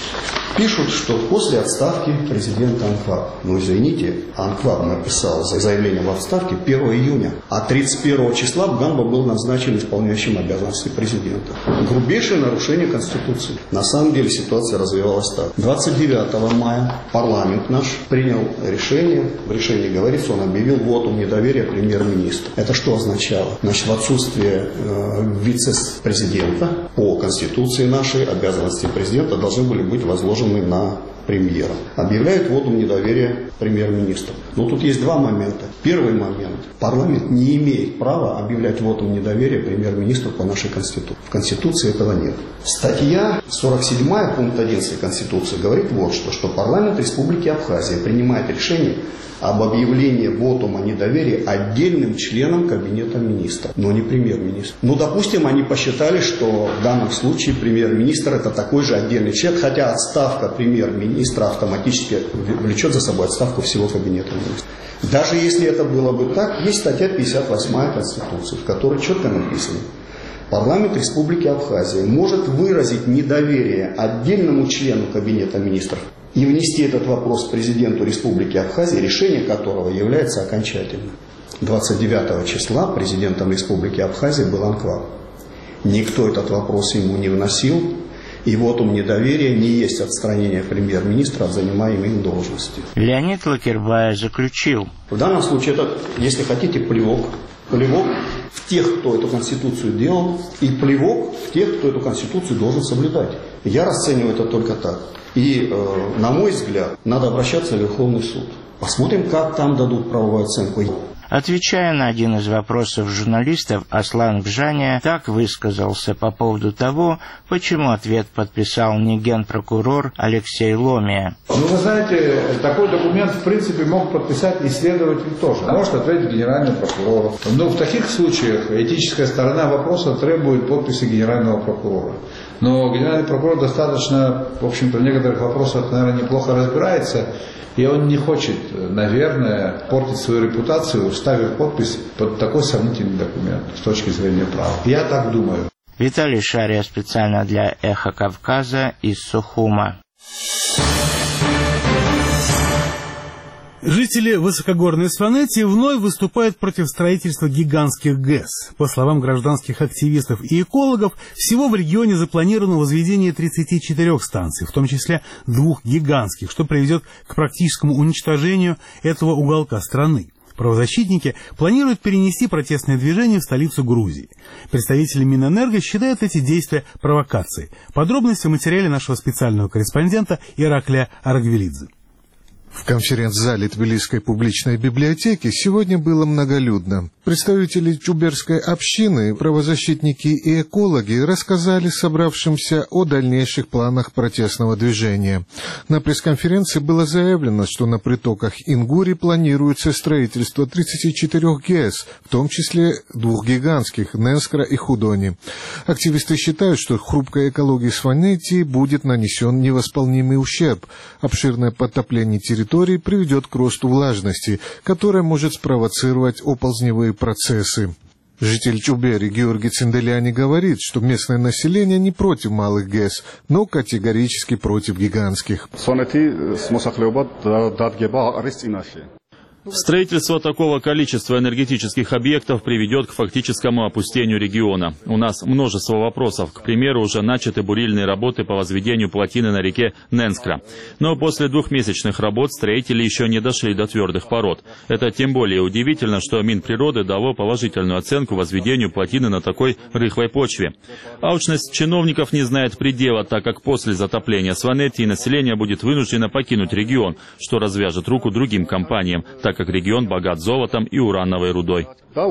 Пишут, что после отставки президента АНКВАБ, извините, АНКВАБ написал заявление в отставке 1 июня, а 31 числа Бганба был назначен исполняющим обязанности президента. Грубейшее нарушение Конституции. На самом деле ситуация развивалась так. 29 мая парламент наш принял решение, в решении говорится, он объявил вотум недоверия премьер-министру. Это что означало? Значит, в отсутствие вице-президента по Конституции нашей обязанности президента должны были быть возложены на премьера. Объявляет вотум недоверия премьер-министру. Но тут есть два момента. Первый момент. Парламент не имеет права объявлять вотум недоверия премьер-министру по нашей Конституции. В Конституции этого нет. Статья 47, пункт 11 Конституции говорит вот что парламент Республики Абхазия принимает решение об объявлении вотума недоверия отдельным членам Кабинета министров, но не премьер-министр. Допустим, они посчитали, что в данном случае премьер-министр это такой же отдельный член, хотя отставка премьер-министра автоматически влечет за собой отставку всего Кабинета министров. Даже если это было бы так, есть статья 58 Конституции, в которой четко написано: парламент Республики Абхазия может выразить недоверие отдельному члену Кабинета министров и внести этот вопрос президенту Республики Абхазия, решение которого является окончательным. 29 числа президентом Республики Абхазия был АНКВАБ. Никто этот вопрос ему не вносил, и вотум недоверия не есть отстранение премьер-министра от занимаемой им должности. Леонид Лакербая заключил: в данном случае это, если хотите, плевок. Плевок в тех, кто эту Конституцию делал, и плевок в тех, кто эту Конституцию должен соблюдать. Я расцениваю это только так. И, на мой взгляд, надо обращаться в Верховный суд. Посмотрим, как там дадут правовую оценку. Отвечая на один из вопросов журналистов, Аслан Бжания так высказался по поводу того, почему ответ подписал не генпрокурор Алексей Ломия. Вы знаете, такой документ, в принципе, мог подписать и следователь тоже. Может ответить генеральному прокурору. Но в таких случаях этическая сторона вопроса требует подписи генерального прокурора. Но генеральный прокурор достаточно, в общем-то, в некоторых вопросах, наверное, неплохо разбирается, и он не хочет, наверное, портить свою репутацию, ставив подпись под такой сомнительный документ с точки зрения права. Я так думаю. Виталий Шария специально для «Эхо Кавказа» из Сухума. Жители высокогорной Сванетии вновь выступают против строительства гигантских ГЭС. По словам гражданских активистов и экологов, всего в регионе запланировано возведение 34 станций, в том числе 2 гигантских, что приведет к практическому уничтожению этого уголка страны. Правозащитники планируют перенести протестное движение в столицу Грузии. Представители Минэнерго считают эти действия провокацией. Подробности в материале нашего специального корреспондента Ираклия Аргвелидзе. В конференц-зале Тбилисской публичной библиотеки сегодня было многолюдно. Представители чуберской общины, правозащитники и экологи рассказали собравшимся о дальнейших планах протестного движения. На пресс-конференции было заявлено, что на притоках Ингури планируется строительство 34 ГЭС, в том числе 2 гигантских – Ненскра и Худони. Активисты считают, что хрупкой экологии Сванетии будет нанесен невосполнимый ущерб. Обширное подтопление территории приведет к росту влажности, которая может спровоцировать оползневые процессы. Житель Чубери Георгий Цинделяни говорит, что местное население не против малых ГЭС, но категорически против гигантских. Строительство такого количества энергетических объектов приведет к фактическому опустению региона. У нас множество вопросов. К примеру, уже начаты бурильные работы по возведению плотины на реке Ненскра. Но после 2-месячных работ строители еще не дошли до твердых пород. Это тем более удивительно, что Минприроды дало положительную оценку возведению плотины на такой рыхлой почве. Алчность чиновников не знает предела, так как после затопления Сванетии население будет вынуждено покинуть регион, что развяжет руку другим компаниям, так как регион богат золотом и урановой рудой.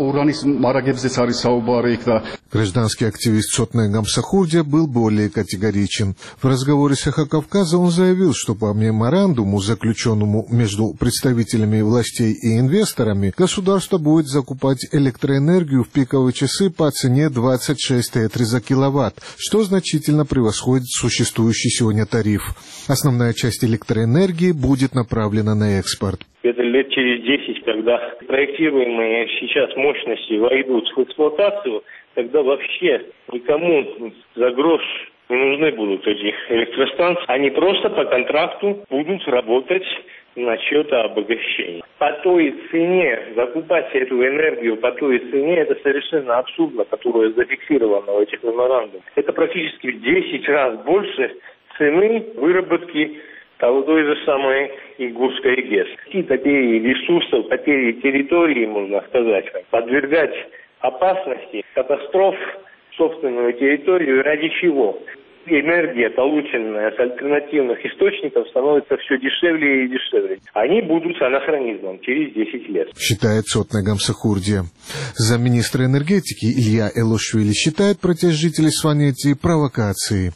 Гражданский активист Сотне Гамсахурдия был более категоричен. В разговоре с «Эхо Кавказа» он заявил, что по меморандуму, заключенному между представителями властей и инвесторами, государство будет закупать электроэнергию в пиковые часы по цене 26 тетри за киловатт, что значительно превосходит существующий сегодня тариф. Основная часть электроэнергии будет направлена на экспорт. Это лет через 10, когда проектируемые сейчас мощности войдут в эксплуатацию, тогда вообще никому за грош не нужны будут эти электростанции. Они просто по контракту будут работать на счет обогащения. По той цене, закупать эту энергию по той цене, это совершенно абсурдно, которая зафиксирована в этих меморандумах. Это практически в 10 раз больше цены выработки той же самой Ингурской ГЭС. Потери ресурсов, потери территории, можно сказать, подвергать опасности, катастроф собственную территорию, ради чего? Энергия, полученная с альтернативных источников, становится все дешевле и дешевле. Они будут анахронизмом через 10 лет. Считает Сотне Гамсахурдия. Замминистра энергетики Илья Элошвили считает протест жителей Сванетии провокацией.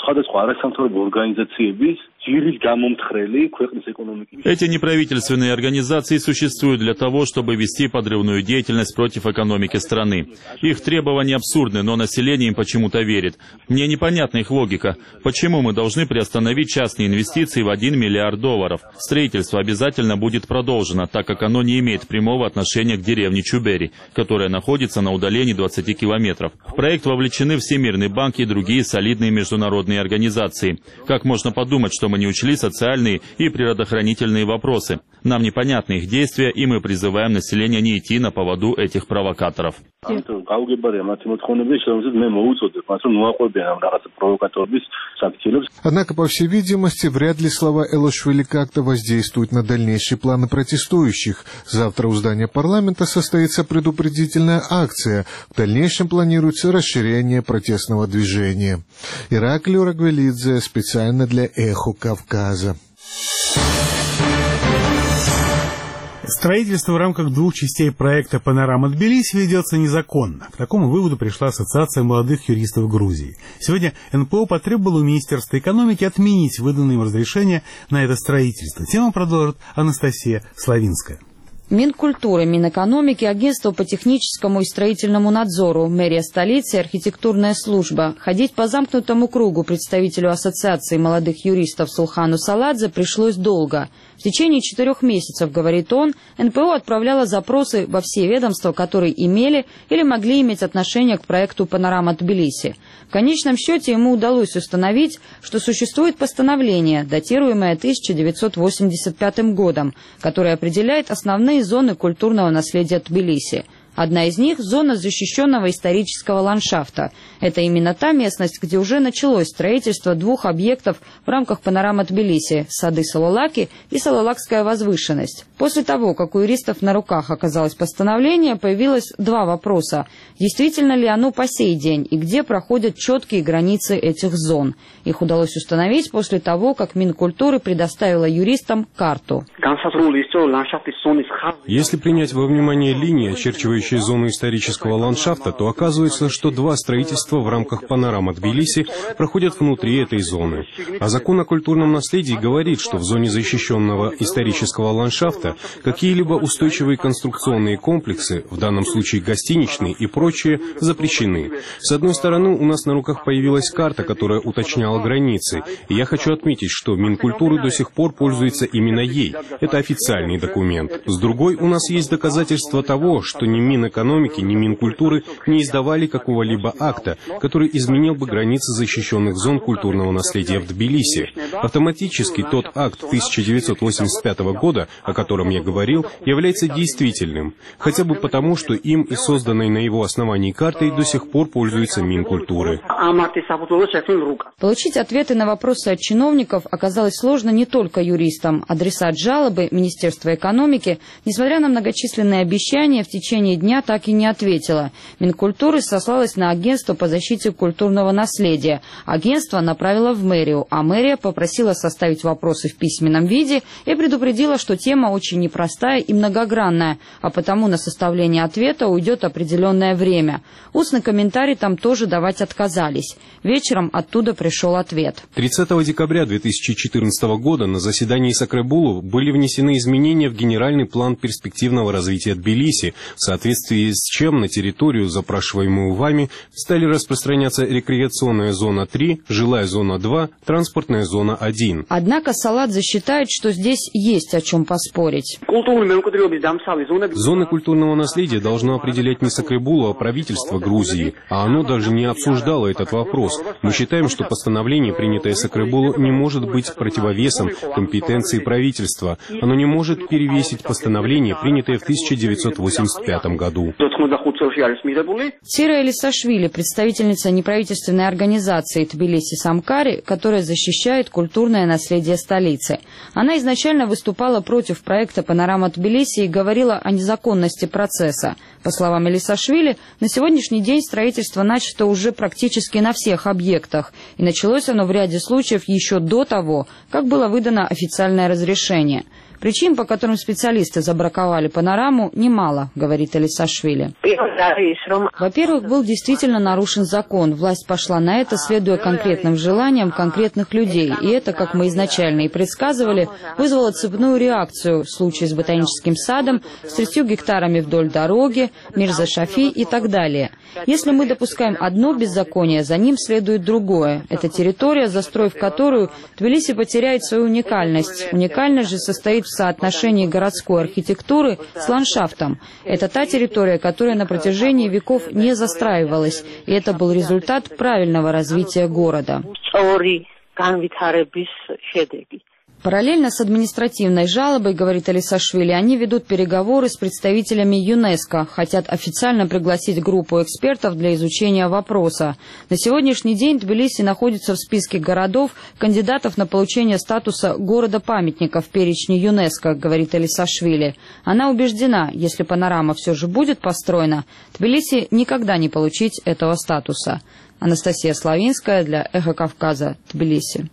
Эти неправительственные организации существуют для того, чтобы вести подрывную деятельность против экономики страны. Их требования абсурдны, но население им почему-то верит. Мне непонятна их логика. Почему мы должны приостановить частные инвестиции в $1 миллиард? Строительство обязательно будет продолжено, так как оно не имеет прямого отношения к деревне Чубери, которая находится на удалении 20 километров. В проект вовлечены Всемирный банк и другие солидные международные организации. Как можно подумать, что мы не учли социальные и природоохранительные вопросы? Нам непонятны их действия, и мы призываем население не идти на поводу этих провокаторов. Однако, по всей видимости, вряд ли слова Элошвили как-то воздействуют на дальнейшие планы протестующих. Завтра у здания парламента состоится предупредительная акция. В дальнейшем планируется расширение протестного движения. Ираклий Аргвелидзе специально для «Эхо Кавказа». Строительство в рамках 2 частей проекта «Панорама Тбилиси» ведется незаконно. К такому выводу пришла Ассоциация молодых юристов Грузии. Сегодня НПО потребовало у Министерства экономики отменить выданное им разрешение на это строительство. Тему продолжит Анастасия Славинская. Минкультуры, Минэкономики, Агентство по техническому и строительному надзору, мэрия столицы и архитектурная служба. Ходить по замкнутому кругу представителю Ассоциации молодых юристов Сулхану Саладзе пришлось долго. В течение 4 месяцев, говорит он, НПО отправляла запросы во все ведомства, которые имели или могли иметь отношение к проекту «Панорама Тбилиси». В конечном счете ему удалось установить, что существует постановление, датируемое 1985 годом, которое определяет основные зоны культурного наследия Тбилиси. Одна из них – зона защищенного исторического ландшафта. Это именно та местность, где уже началось строительство 2 объектов в рамках панорамы Тбилиси – сады Салалаки и Салалакская возвышенность. После того, как у юристов на руках оказалось постановление, появилось 2 вопроса. Действительно ли оно по сей день и где проходят четкие границы этих зон? Их удалось установить после того, как Минкультуры предоставила юристам карту. Если принять во внимание линии, очерчивающие зону исторического ландшафта, то оказывается, что 2 строительства в рамках панорама Тбилиси проходят внутри этой зоны. А закон о культурном наследии говорит, что в зоне защищенного исторического ландшафта какие-либо устойчивые конструкционные комплексы, в данном случае гостиничные и прочие, запрещены. С одной стороны, у нас на руках появилась карта, которая уточняла границы, и я хочу отметить, что Минкультуры до сих пор пользуется именно ей. Это официальный документ. С другой, у нас есть доказательства того, что ни Минэкономики, ни Минкультуры не издавали какого-либо акта, который изменил бы границы защищенных зон культурного наследия в Тбилиси. Автоматически тот акт 1985 года, о котором я говорил, является действительным, хотя бы потому, что им и созданной на его основании картой до сих пор пользуется Минкультуры. Получить ответы на вопросы от чиновников оказалось сложно не только юристам. Адресат жалобы, Министерство экономики, несмотря на многочисленные обещания, в течение дня так и не ответила. Минкультуры сослалась на Агентство по защите культурного наследия. Агентство направило в мэрию, а мэрия попросила составить вопросы в письменном виде и предупредила, что тема очень непростая и многогранная, а потому на составление ответа уйдет определенное время. Устный комментарий там тоже давать отказались. Вечером оттуда пришел ответ. 30 декабря 2014 года на заседании Сакрабулу были внесены изменения в генеральный план перспективного развития Тбилиси, в соответствии с чем на территорию, запрашиваемую вами, стали распространяться рекреационная зона 3, жилая зона 2, транспортная зона 1. Однако Саладзе считает, что здесь есть о чем поспорить. Зоны культурного наследия должно определять не Сакрабулу, а правительство Грузии, а оно даже не обсуждало этот вопрос. Мы считаем, что постановление, принятое Сакрабулу, не может быть противовесом компетенции правительства. Оно не может перевесить постановление, принятое в 1985 году. Сира Элисашвили, представительница неправительственной организации Тбилиси Самкари, которая защищает культурное наследие столицы. Она изначально выступала против проекта «Панорама Тбилиси» и говорила о незаконности процесса. По словам Элисашвили, на сегодняшний день строительство начато уже практически на всех объектах, и началось оно в ряде случаев еще до того, как было выдано официальное разрешение. Причин, по которым специалисты забраковали панораму, немало, говорит Элисашвили. Во-первых, был действительно нарушен закон. Власть пошла на это, следуя конкретным желаниям конкретных людей. И это, как мы изначально и предсказывали, вызвало цепную реакцию. Случай с ботаническим садом, с 30 гектарами вдоль дороги, Мирза Шафи и так далее. Если мы допускаем одно беззаконие, за ним следует другое. Это территория, застроив которую, Тбилиси потеряет свою уникальность. Уникальность же состоит в соотношении городской архитектуры с ландшафтом. Это та территория, которая на протяжении веков не застраивалась, и это был результат правильного развития города. Параллельно с административной жалобой, говорит Элисашвили, они ведут переговоры с представителями ЮНЕСКО, хотят официально пригласить группу экспертов для изучения вопроса. На сегодняшний день Тбилиси находится в списке городов, кандидатов на получение статуса города-памятника в перечне ЮНЕСКО, говорит Элисашвили. Она убеждена, если панорама все же будет построена, Тбилиси никогда не получить этого статуса. Анастасия Славинская для «Эхо Кавказа», Тбилиси.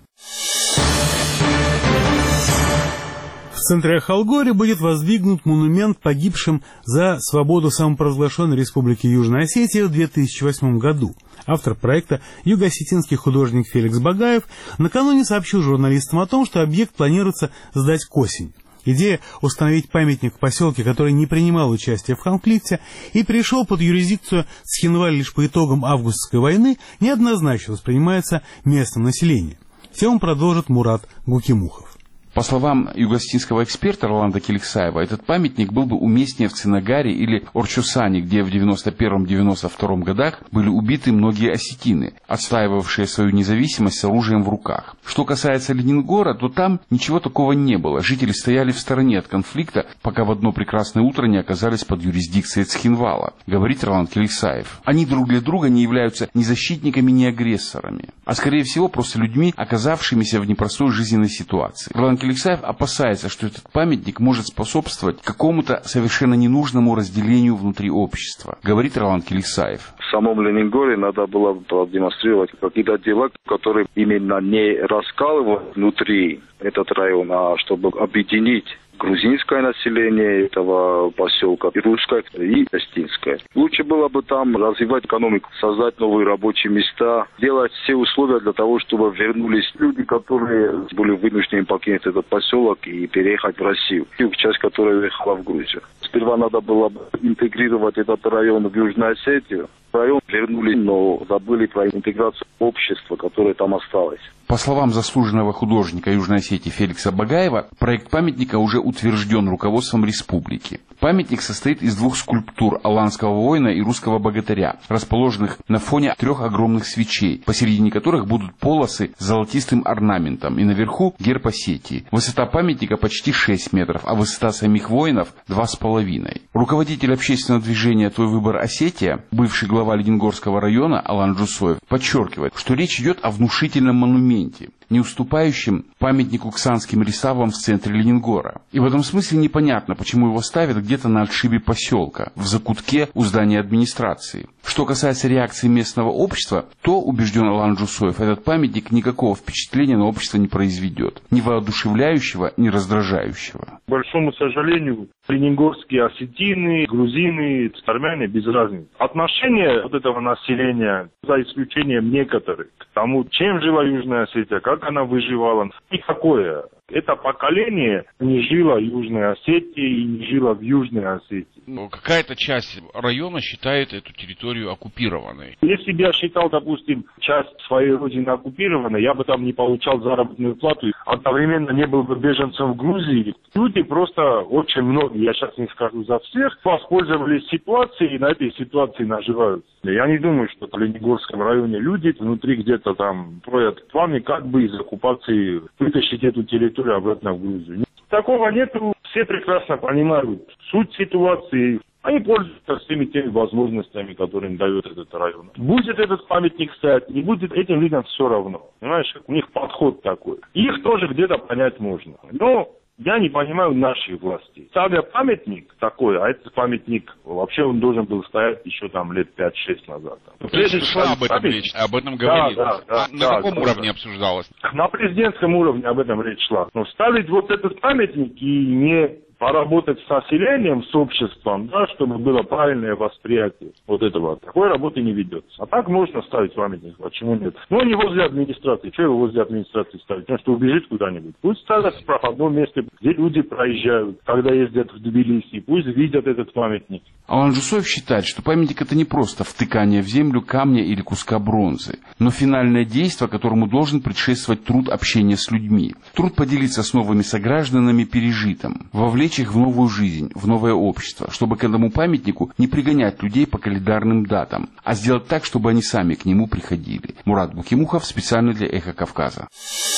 В центре Ахалгори будет воздвигнут монумент погибшим за свободу самопровозглашенной Республики Южная Осетия в 2008 году. Автор проекта, юго-осетинский художник Феликс Багаев, накануне сообщил журналистам о том, что объект планируется сдать к осени. Идея установить памятник в поселке, который не принимал участия в конфликте и перешел под юрисдикцию Цхинваля лишь по итогам августовской войны, неоднозначно воспринимается местным населением. Тему продолжит Мурат Гукимухов. По словам юго-осетинского эксперта Роланда Келексаева, этот памятник был бы уместнее в Цинагаре или Орчусане, где в 91-92 годах были убиты многие осетины, отстаивавшие свою независимость с оружием в руках. Что касается Ленингора, то там ничего такого не было. Жители стояли в стороне от конфликта, пока в одно прекрасное утро не оказались под юрисдикцией Цхинвала, говорит Роланд Келексаев. Они друг для друга не являются ни защитниками, ни агрессорами, а скорее всего просто людьми, оказавшимися в непростой жизненной ситуации. Роланд Келексаев опасается, что этот памятник может способствовать какому-то совершенно ненужному разделению внутри общества, говорит Роланд Келексаев. В самом Ленингоре надо было продемонстрировать какие-то дела, которые именно не раскалывают внутри этот район, а чтобы объединить грузинское население этого поселка, и русское, и осетинское. Лучше было бы там развивать экономику, создать новые рабочие места, делать все условия для того, чтобы вернулись люди, которые были вынуждены покинуть этот поселок и переехать в Россию, часть которая уехала в Грузию. Сперва надо было бы интегрировать этот район в Южную Осетию. Район вернули, но забыли про интеграцию общества, которое там осталось. По словам заслуженного художника Южной Осетии Феликса Багаева, проект памятника уже утвержден руководством республики. Памятник состоит из двух скульптур аланского воина и русского богатыря, расположенных на фоне 3 огромных свечей, посередине которых будут полосы с золотистым орнаментом, и наверху герб Осетии. Высота памятника почти 6 метров, а высота самих воинов 2,5. Руководитель общественного движения «Твой выбор Осетия», бывший глава Ленингорского района Алан Джусоев, подчеркивает, что речь идет о внушительном монументе, не уступающим памятнику ксанским реставам в центре Ленингора. И в этом смысле непонятно, почему его ставят где-то на отшибе поселка, в закутке у здания администрации. Что касается реакции местного общества, то, убежден Алан Джусоев, этот памятник никакого впечатления на общество не произведет. Ни воодушевляющего, ни раздражающего. К большому сожалению, ленингорские осетины, грузины, армяне без разницы. Отношение вот этого населения, за исключением некоторых, к тому, чем жила Южная Осетия, как она выживала, никакое. Это поколение не жило в Южной Осетии и не жило в Южной Осетии. Какая-то часть района считает эту территорию оккупированной. Если бы я считал, допустим, часть своей родины оккупированной, я бы там не получал заработную плату, одновременно не был бы беженцем в Грузии. Люди просто очень много, я сейчас не скажу за всех, воспользовались ситуацией и на этой ситуации наживаются. Я не думаю, что в Ленигорском районе люди внутри где-то там строят планы, как бы из оккупации вытащить эту территорию обратно в Грузию. Такого нету, все прекрасно понимают суть ситуации. Они пользуются всеми теми возможностями, которые им дает этот район. Будет этот памятник стоять, не будет, этим людям все равно. Понимаешь, у них подход такой. Их тоже где-то понять можно. Но я не понимаю наших властей. Ставя памятник такой, а этот памятник, вообще он должен был стоять еще там лет 5-6 назад. Прежде шла об этом речь, об этом говорилось. На каком уровне обсуждалось? На президентском уровне об этом речь шла. Но ставить вот этот памятник и не поработать с населением, с обществом, да, чтобы было правильное восприятие вот этого. Такой работы не ведется. А так можно ставить памятник, почему нет? Но не возле администрации. Что его возле администрации ставить? Потому что убежит куда-нибудь. Пусть ставят в проходном месте, где люди проезжают, когда ездят в Тбилиси. Пусть видят этот памятник. Алан Джусоев считает, что памятник — это не просто втыкание в землю камня или куска бронзы, но финальное действие, которому должен предшествовать труд общения с людьми. Труд поделиться с новыми согражданами пережитым, вовлечь их в новую жизнь, в новое общество, чтобы к этому памятнику не пригонять людей по календарным датам, а сделать так, чтобы они сами к нему приходили. Мурат Гукимухов, специально для «Эхо Кавказа».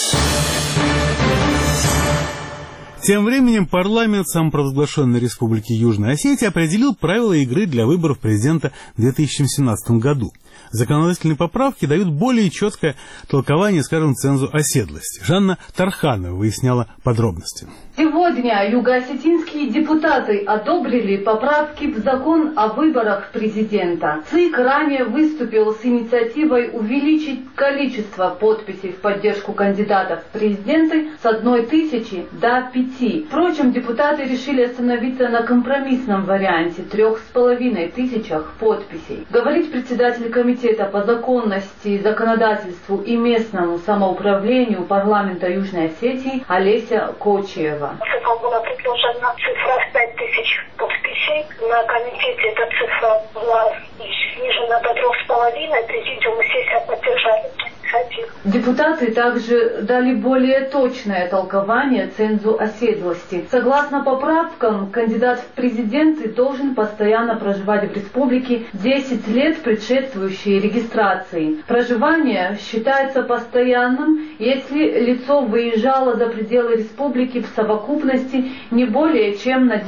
Тем временем парламент самопровозглашенной Республики Южная Осетия определил правила игры для выборов президента в 2017 году. Законодательные поправки дают более четкое толкование, скажем, цензу оседлости. Жанна Тарханова выясняла подробности. Сегодня юго-осетинские депутаты одобрили поправки в закон о выборах президента. ЦИК ранее выступил с инициативой увеличить количество подписей в поддержку кандидатов в президенты с 1000 до 5. Впрочем, депутаты решили остановиться на компромиссном варианте 3500 подписей. Говорит председатель комиссии Комитета по законности, законодательству и местному самоуправлению парламента Южной Осетии Олеся Кочиева. Была предложена цифра в 5000 подписей. На комитете эта цифра была снижена до 3,5. Президиум, естественно, поддержали инициативу. Депутаты также дали более точное толкование цензу оседлости. Согласно поправкам, кандидат в президенты должен постоянно проживать в республике 10 лет, предшествующие регистрации. Проживание считается постоянным, если лицо выезжало за пределы республики в совокупности не более чем на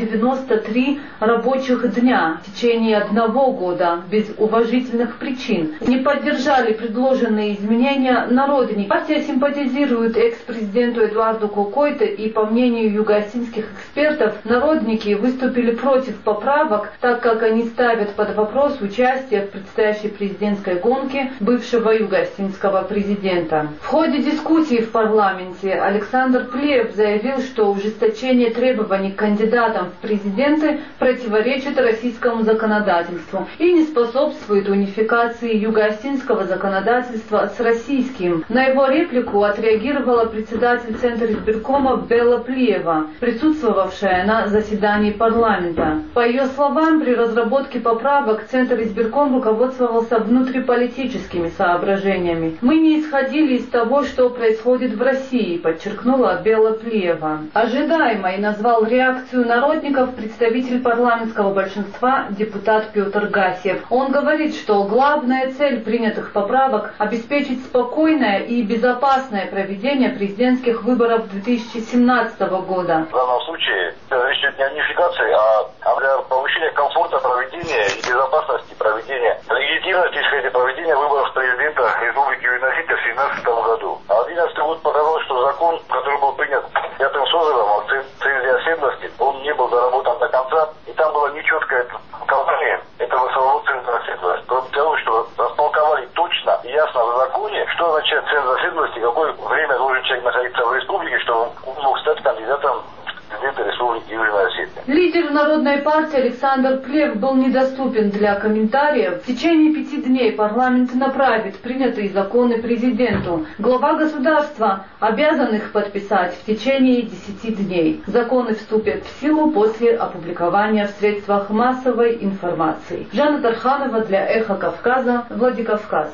93 рабочих дня в течение 1 года без уважительных причин. Не поддержали предложенные изменения народники. Партия симпатизирует экс-президенту Эдуарду Кокойто, и по мнению юго-осетинских экспертов, народники выступили против поправок, так как они ставят под вопрос участие в предстоящей президентской гонке бывшего юго-осетинского президента. В ходе дискуссии в парламенте Александр Плиев заявил, что ужесточение требований к кандидатам в президенты противоречит российскому законодательству и не способствует унификации юго-осетинского законодательства с российским. На его реплику отреагировала председатель Центра избиркома Белла Плиева, присутствовавшая на заседании парламента. По ее словам, при разработке поправок Центр избирком руководствовался внутриполитическими соображениями. «Мы не исходили из того, что происходит в России», подчеркнула Белла Плиева. Ожидаемой назвал реакцию народников представитель парламентского большинства депутат Петр Гасев. Он говорит, что главная цель принятых поправок – обеспечить спокойное и безопасное проведение президентских выборов 2017 года. В данном случае речь идет не о унификации, а для повышения комфорта проведения и безопасности проведения, легитимности, исходя проведения выборов президента Республики Южная Осетия в 2017 году. А 2011 год показал, что закон, который был принят 5-м созывом о цензе оседлости, он не был доработан до конца, и там было нечеткое указание этого самого ценза оседлости. Кроме того, что растолковали точно и ясно в законе, что означает ценз оседлости, какое время должен человек находиться в республике, чтобы он мог стать кандидатом президента Республики Южная Осетия. Лидер Народной партии Александр Плиев был недоступен для комментариев. В течение 5 дней парламент направит принятые законы президенту. Глава государства обязан их подписать в течение 10 дней. Законы вступят в силу после опубликования в средствах массовой информации. Жанна Тарханова для «Эхо Кавказа», Владикавказ.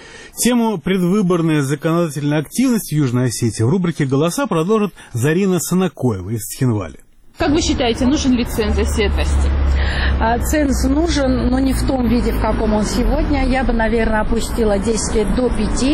Тему «Предвыборная законодательная активность в Южной Осетии» в рубрике «Голоса» продолжит Зарина Санакоева из Цхинвали. Как вы считаете, нужен ли ценз оседлости? Ценз нужен, но не в том виде, в каком он сегодня. Я бы, наверное, опустила 10 лет до 5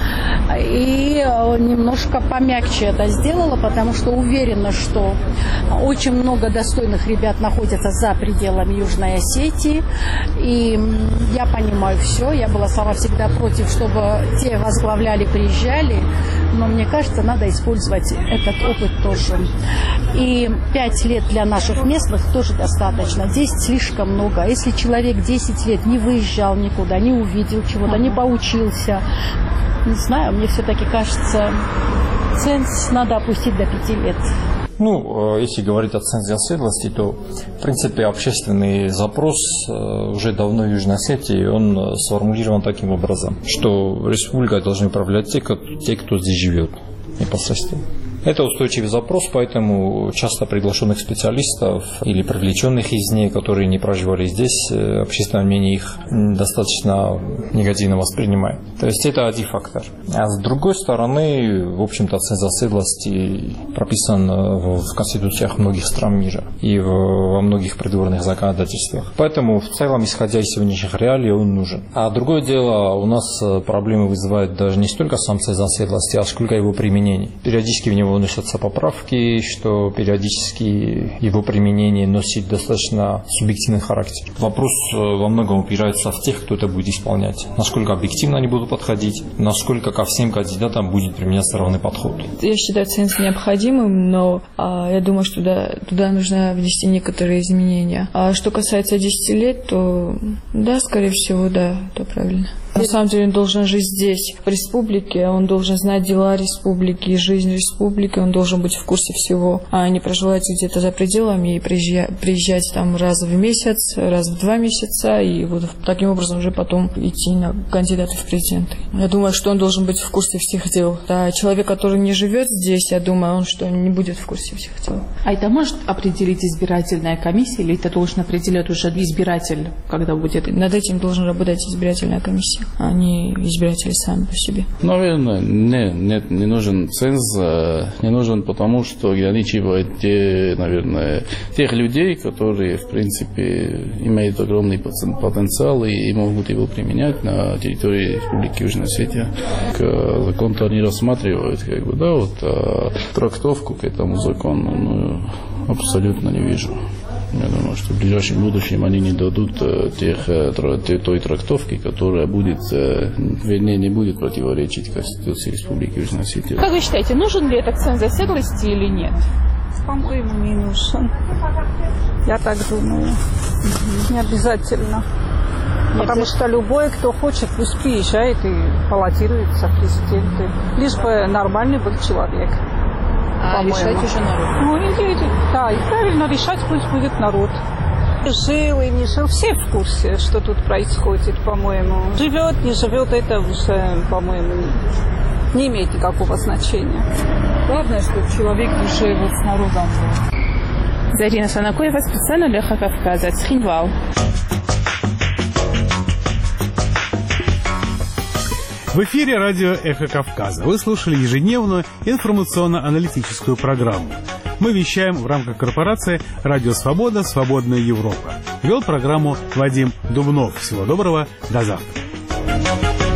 и немножко помягче это сделала, потому что уверена, что очень много достойных ребят находятся за пределами Южной Осетии. И я понимаю все. Я была сама всегда против, чтобы те возглавляли, приезжали. Но мне кажется, надо использовать этот опыт тоже. И 5 лет для наших местных тоже достаточно. 10 слишком много. Если человек 10 лет не выезжал никуда, не увидел чего-то, не поучился, не знаю, мне все-таки кажется, ценз надо опустить до 5 лет. Если говорить о цензе оседлости, то, в принципе, общественный запрос уже давно в Южной Осетии, он сформулирован таким образом, что республикой должны управлять те, кто здесь живет непосредственно. Это устойчивый запрос, поэтому часто приглашенных специалистов или привлеченных из них, которые не проживали здесь, общественное мнение их достаточно негативно воспринимает. То есть это один фактор. А с другой стороны, в общем-то, ценз оседлости прописан в конституциях многих стран мира и во многих предвыборных законодательствах. Поэтому в целом, исходя из сегодняшних реалий, он нужен. А другое дело, у нас проблемы вызывает даже не столько сам ценз оседлости, а сколько его применение. Периодически в него вносятся поправки, что периодически его применение носит достаточно субъективный характер. Вопрос во многом упирается в тех, кто это будет исполнять. Насколько объективно они будут подходить, насколько ко всем кандидатам будет применяться равный подход. Я считаю ценз необходимым, но я думаю, что туда нужно внести некоторые изменения. А что касается 10 лет, то да, скорее всего, да, это правильно. На самом деле он должен жить здесь, в республике, он должен знать дела республики, жизнь республики, он должен быть в курсе всего, а не проживать где-то за пределами и приезжать там раз в месяц, раз в 2 месяца, и вот таким образом уже потом идти на кандидата в президенты. Я думаю, что он должен быть в курсе всех дел. А человек, который не живет здесь, я думаю, он что не будет в курсе всех дел. А это может определить избирательная комиссия, или это должен определять уже избиратель, когда будет? Над этим должен работать избирательная комиссия, а не избиратели сами по себе. Наверное, не нужен ценз, не нужен, потому что ограничивает тех людей, которые, в принципе, имеют огромный потенциал и могут его применять на территории Республики Южная Осетия. Закон-то они рассматривают, трактовку к этому закону абсолютно не вижу. Я думаю, что в ближайшем будущем они не дадут той трактовки, которая будет, не будет противоречить Конституции Республики Южная Осетия. Как вы считаете, нужен ли этот ценз оседлости или нет? По-моему, не нужен. Я так думаю. Не обязательно. Потому что любой, кто хочет, пусть приезжает и баллотируется в президенты. Лишь бы нормальный был человек. А решать уже народ. И правильно решать пусть будет народ. Жил и не жил, все в курсе, что тут происходит, по-моему. Живет, не живет, это уже, по-моему, не имеет никакого значения. Главное, чтобы человек жил с народом. Зарина Санакоева, специально для Кавказа, Цхинвал. В эфире радио «Эхо Кавказа». Вы слушали ежедневную информационно-аналитическую программу. Мы вещаем в рамках корпорации «Радио Свобода. Свободная Европа». Вел программу Вадим Дубнов. Всего доброго. До завтра.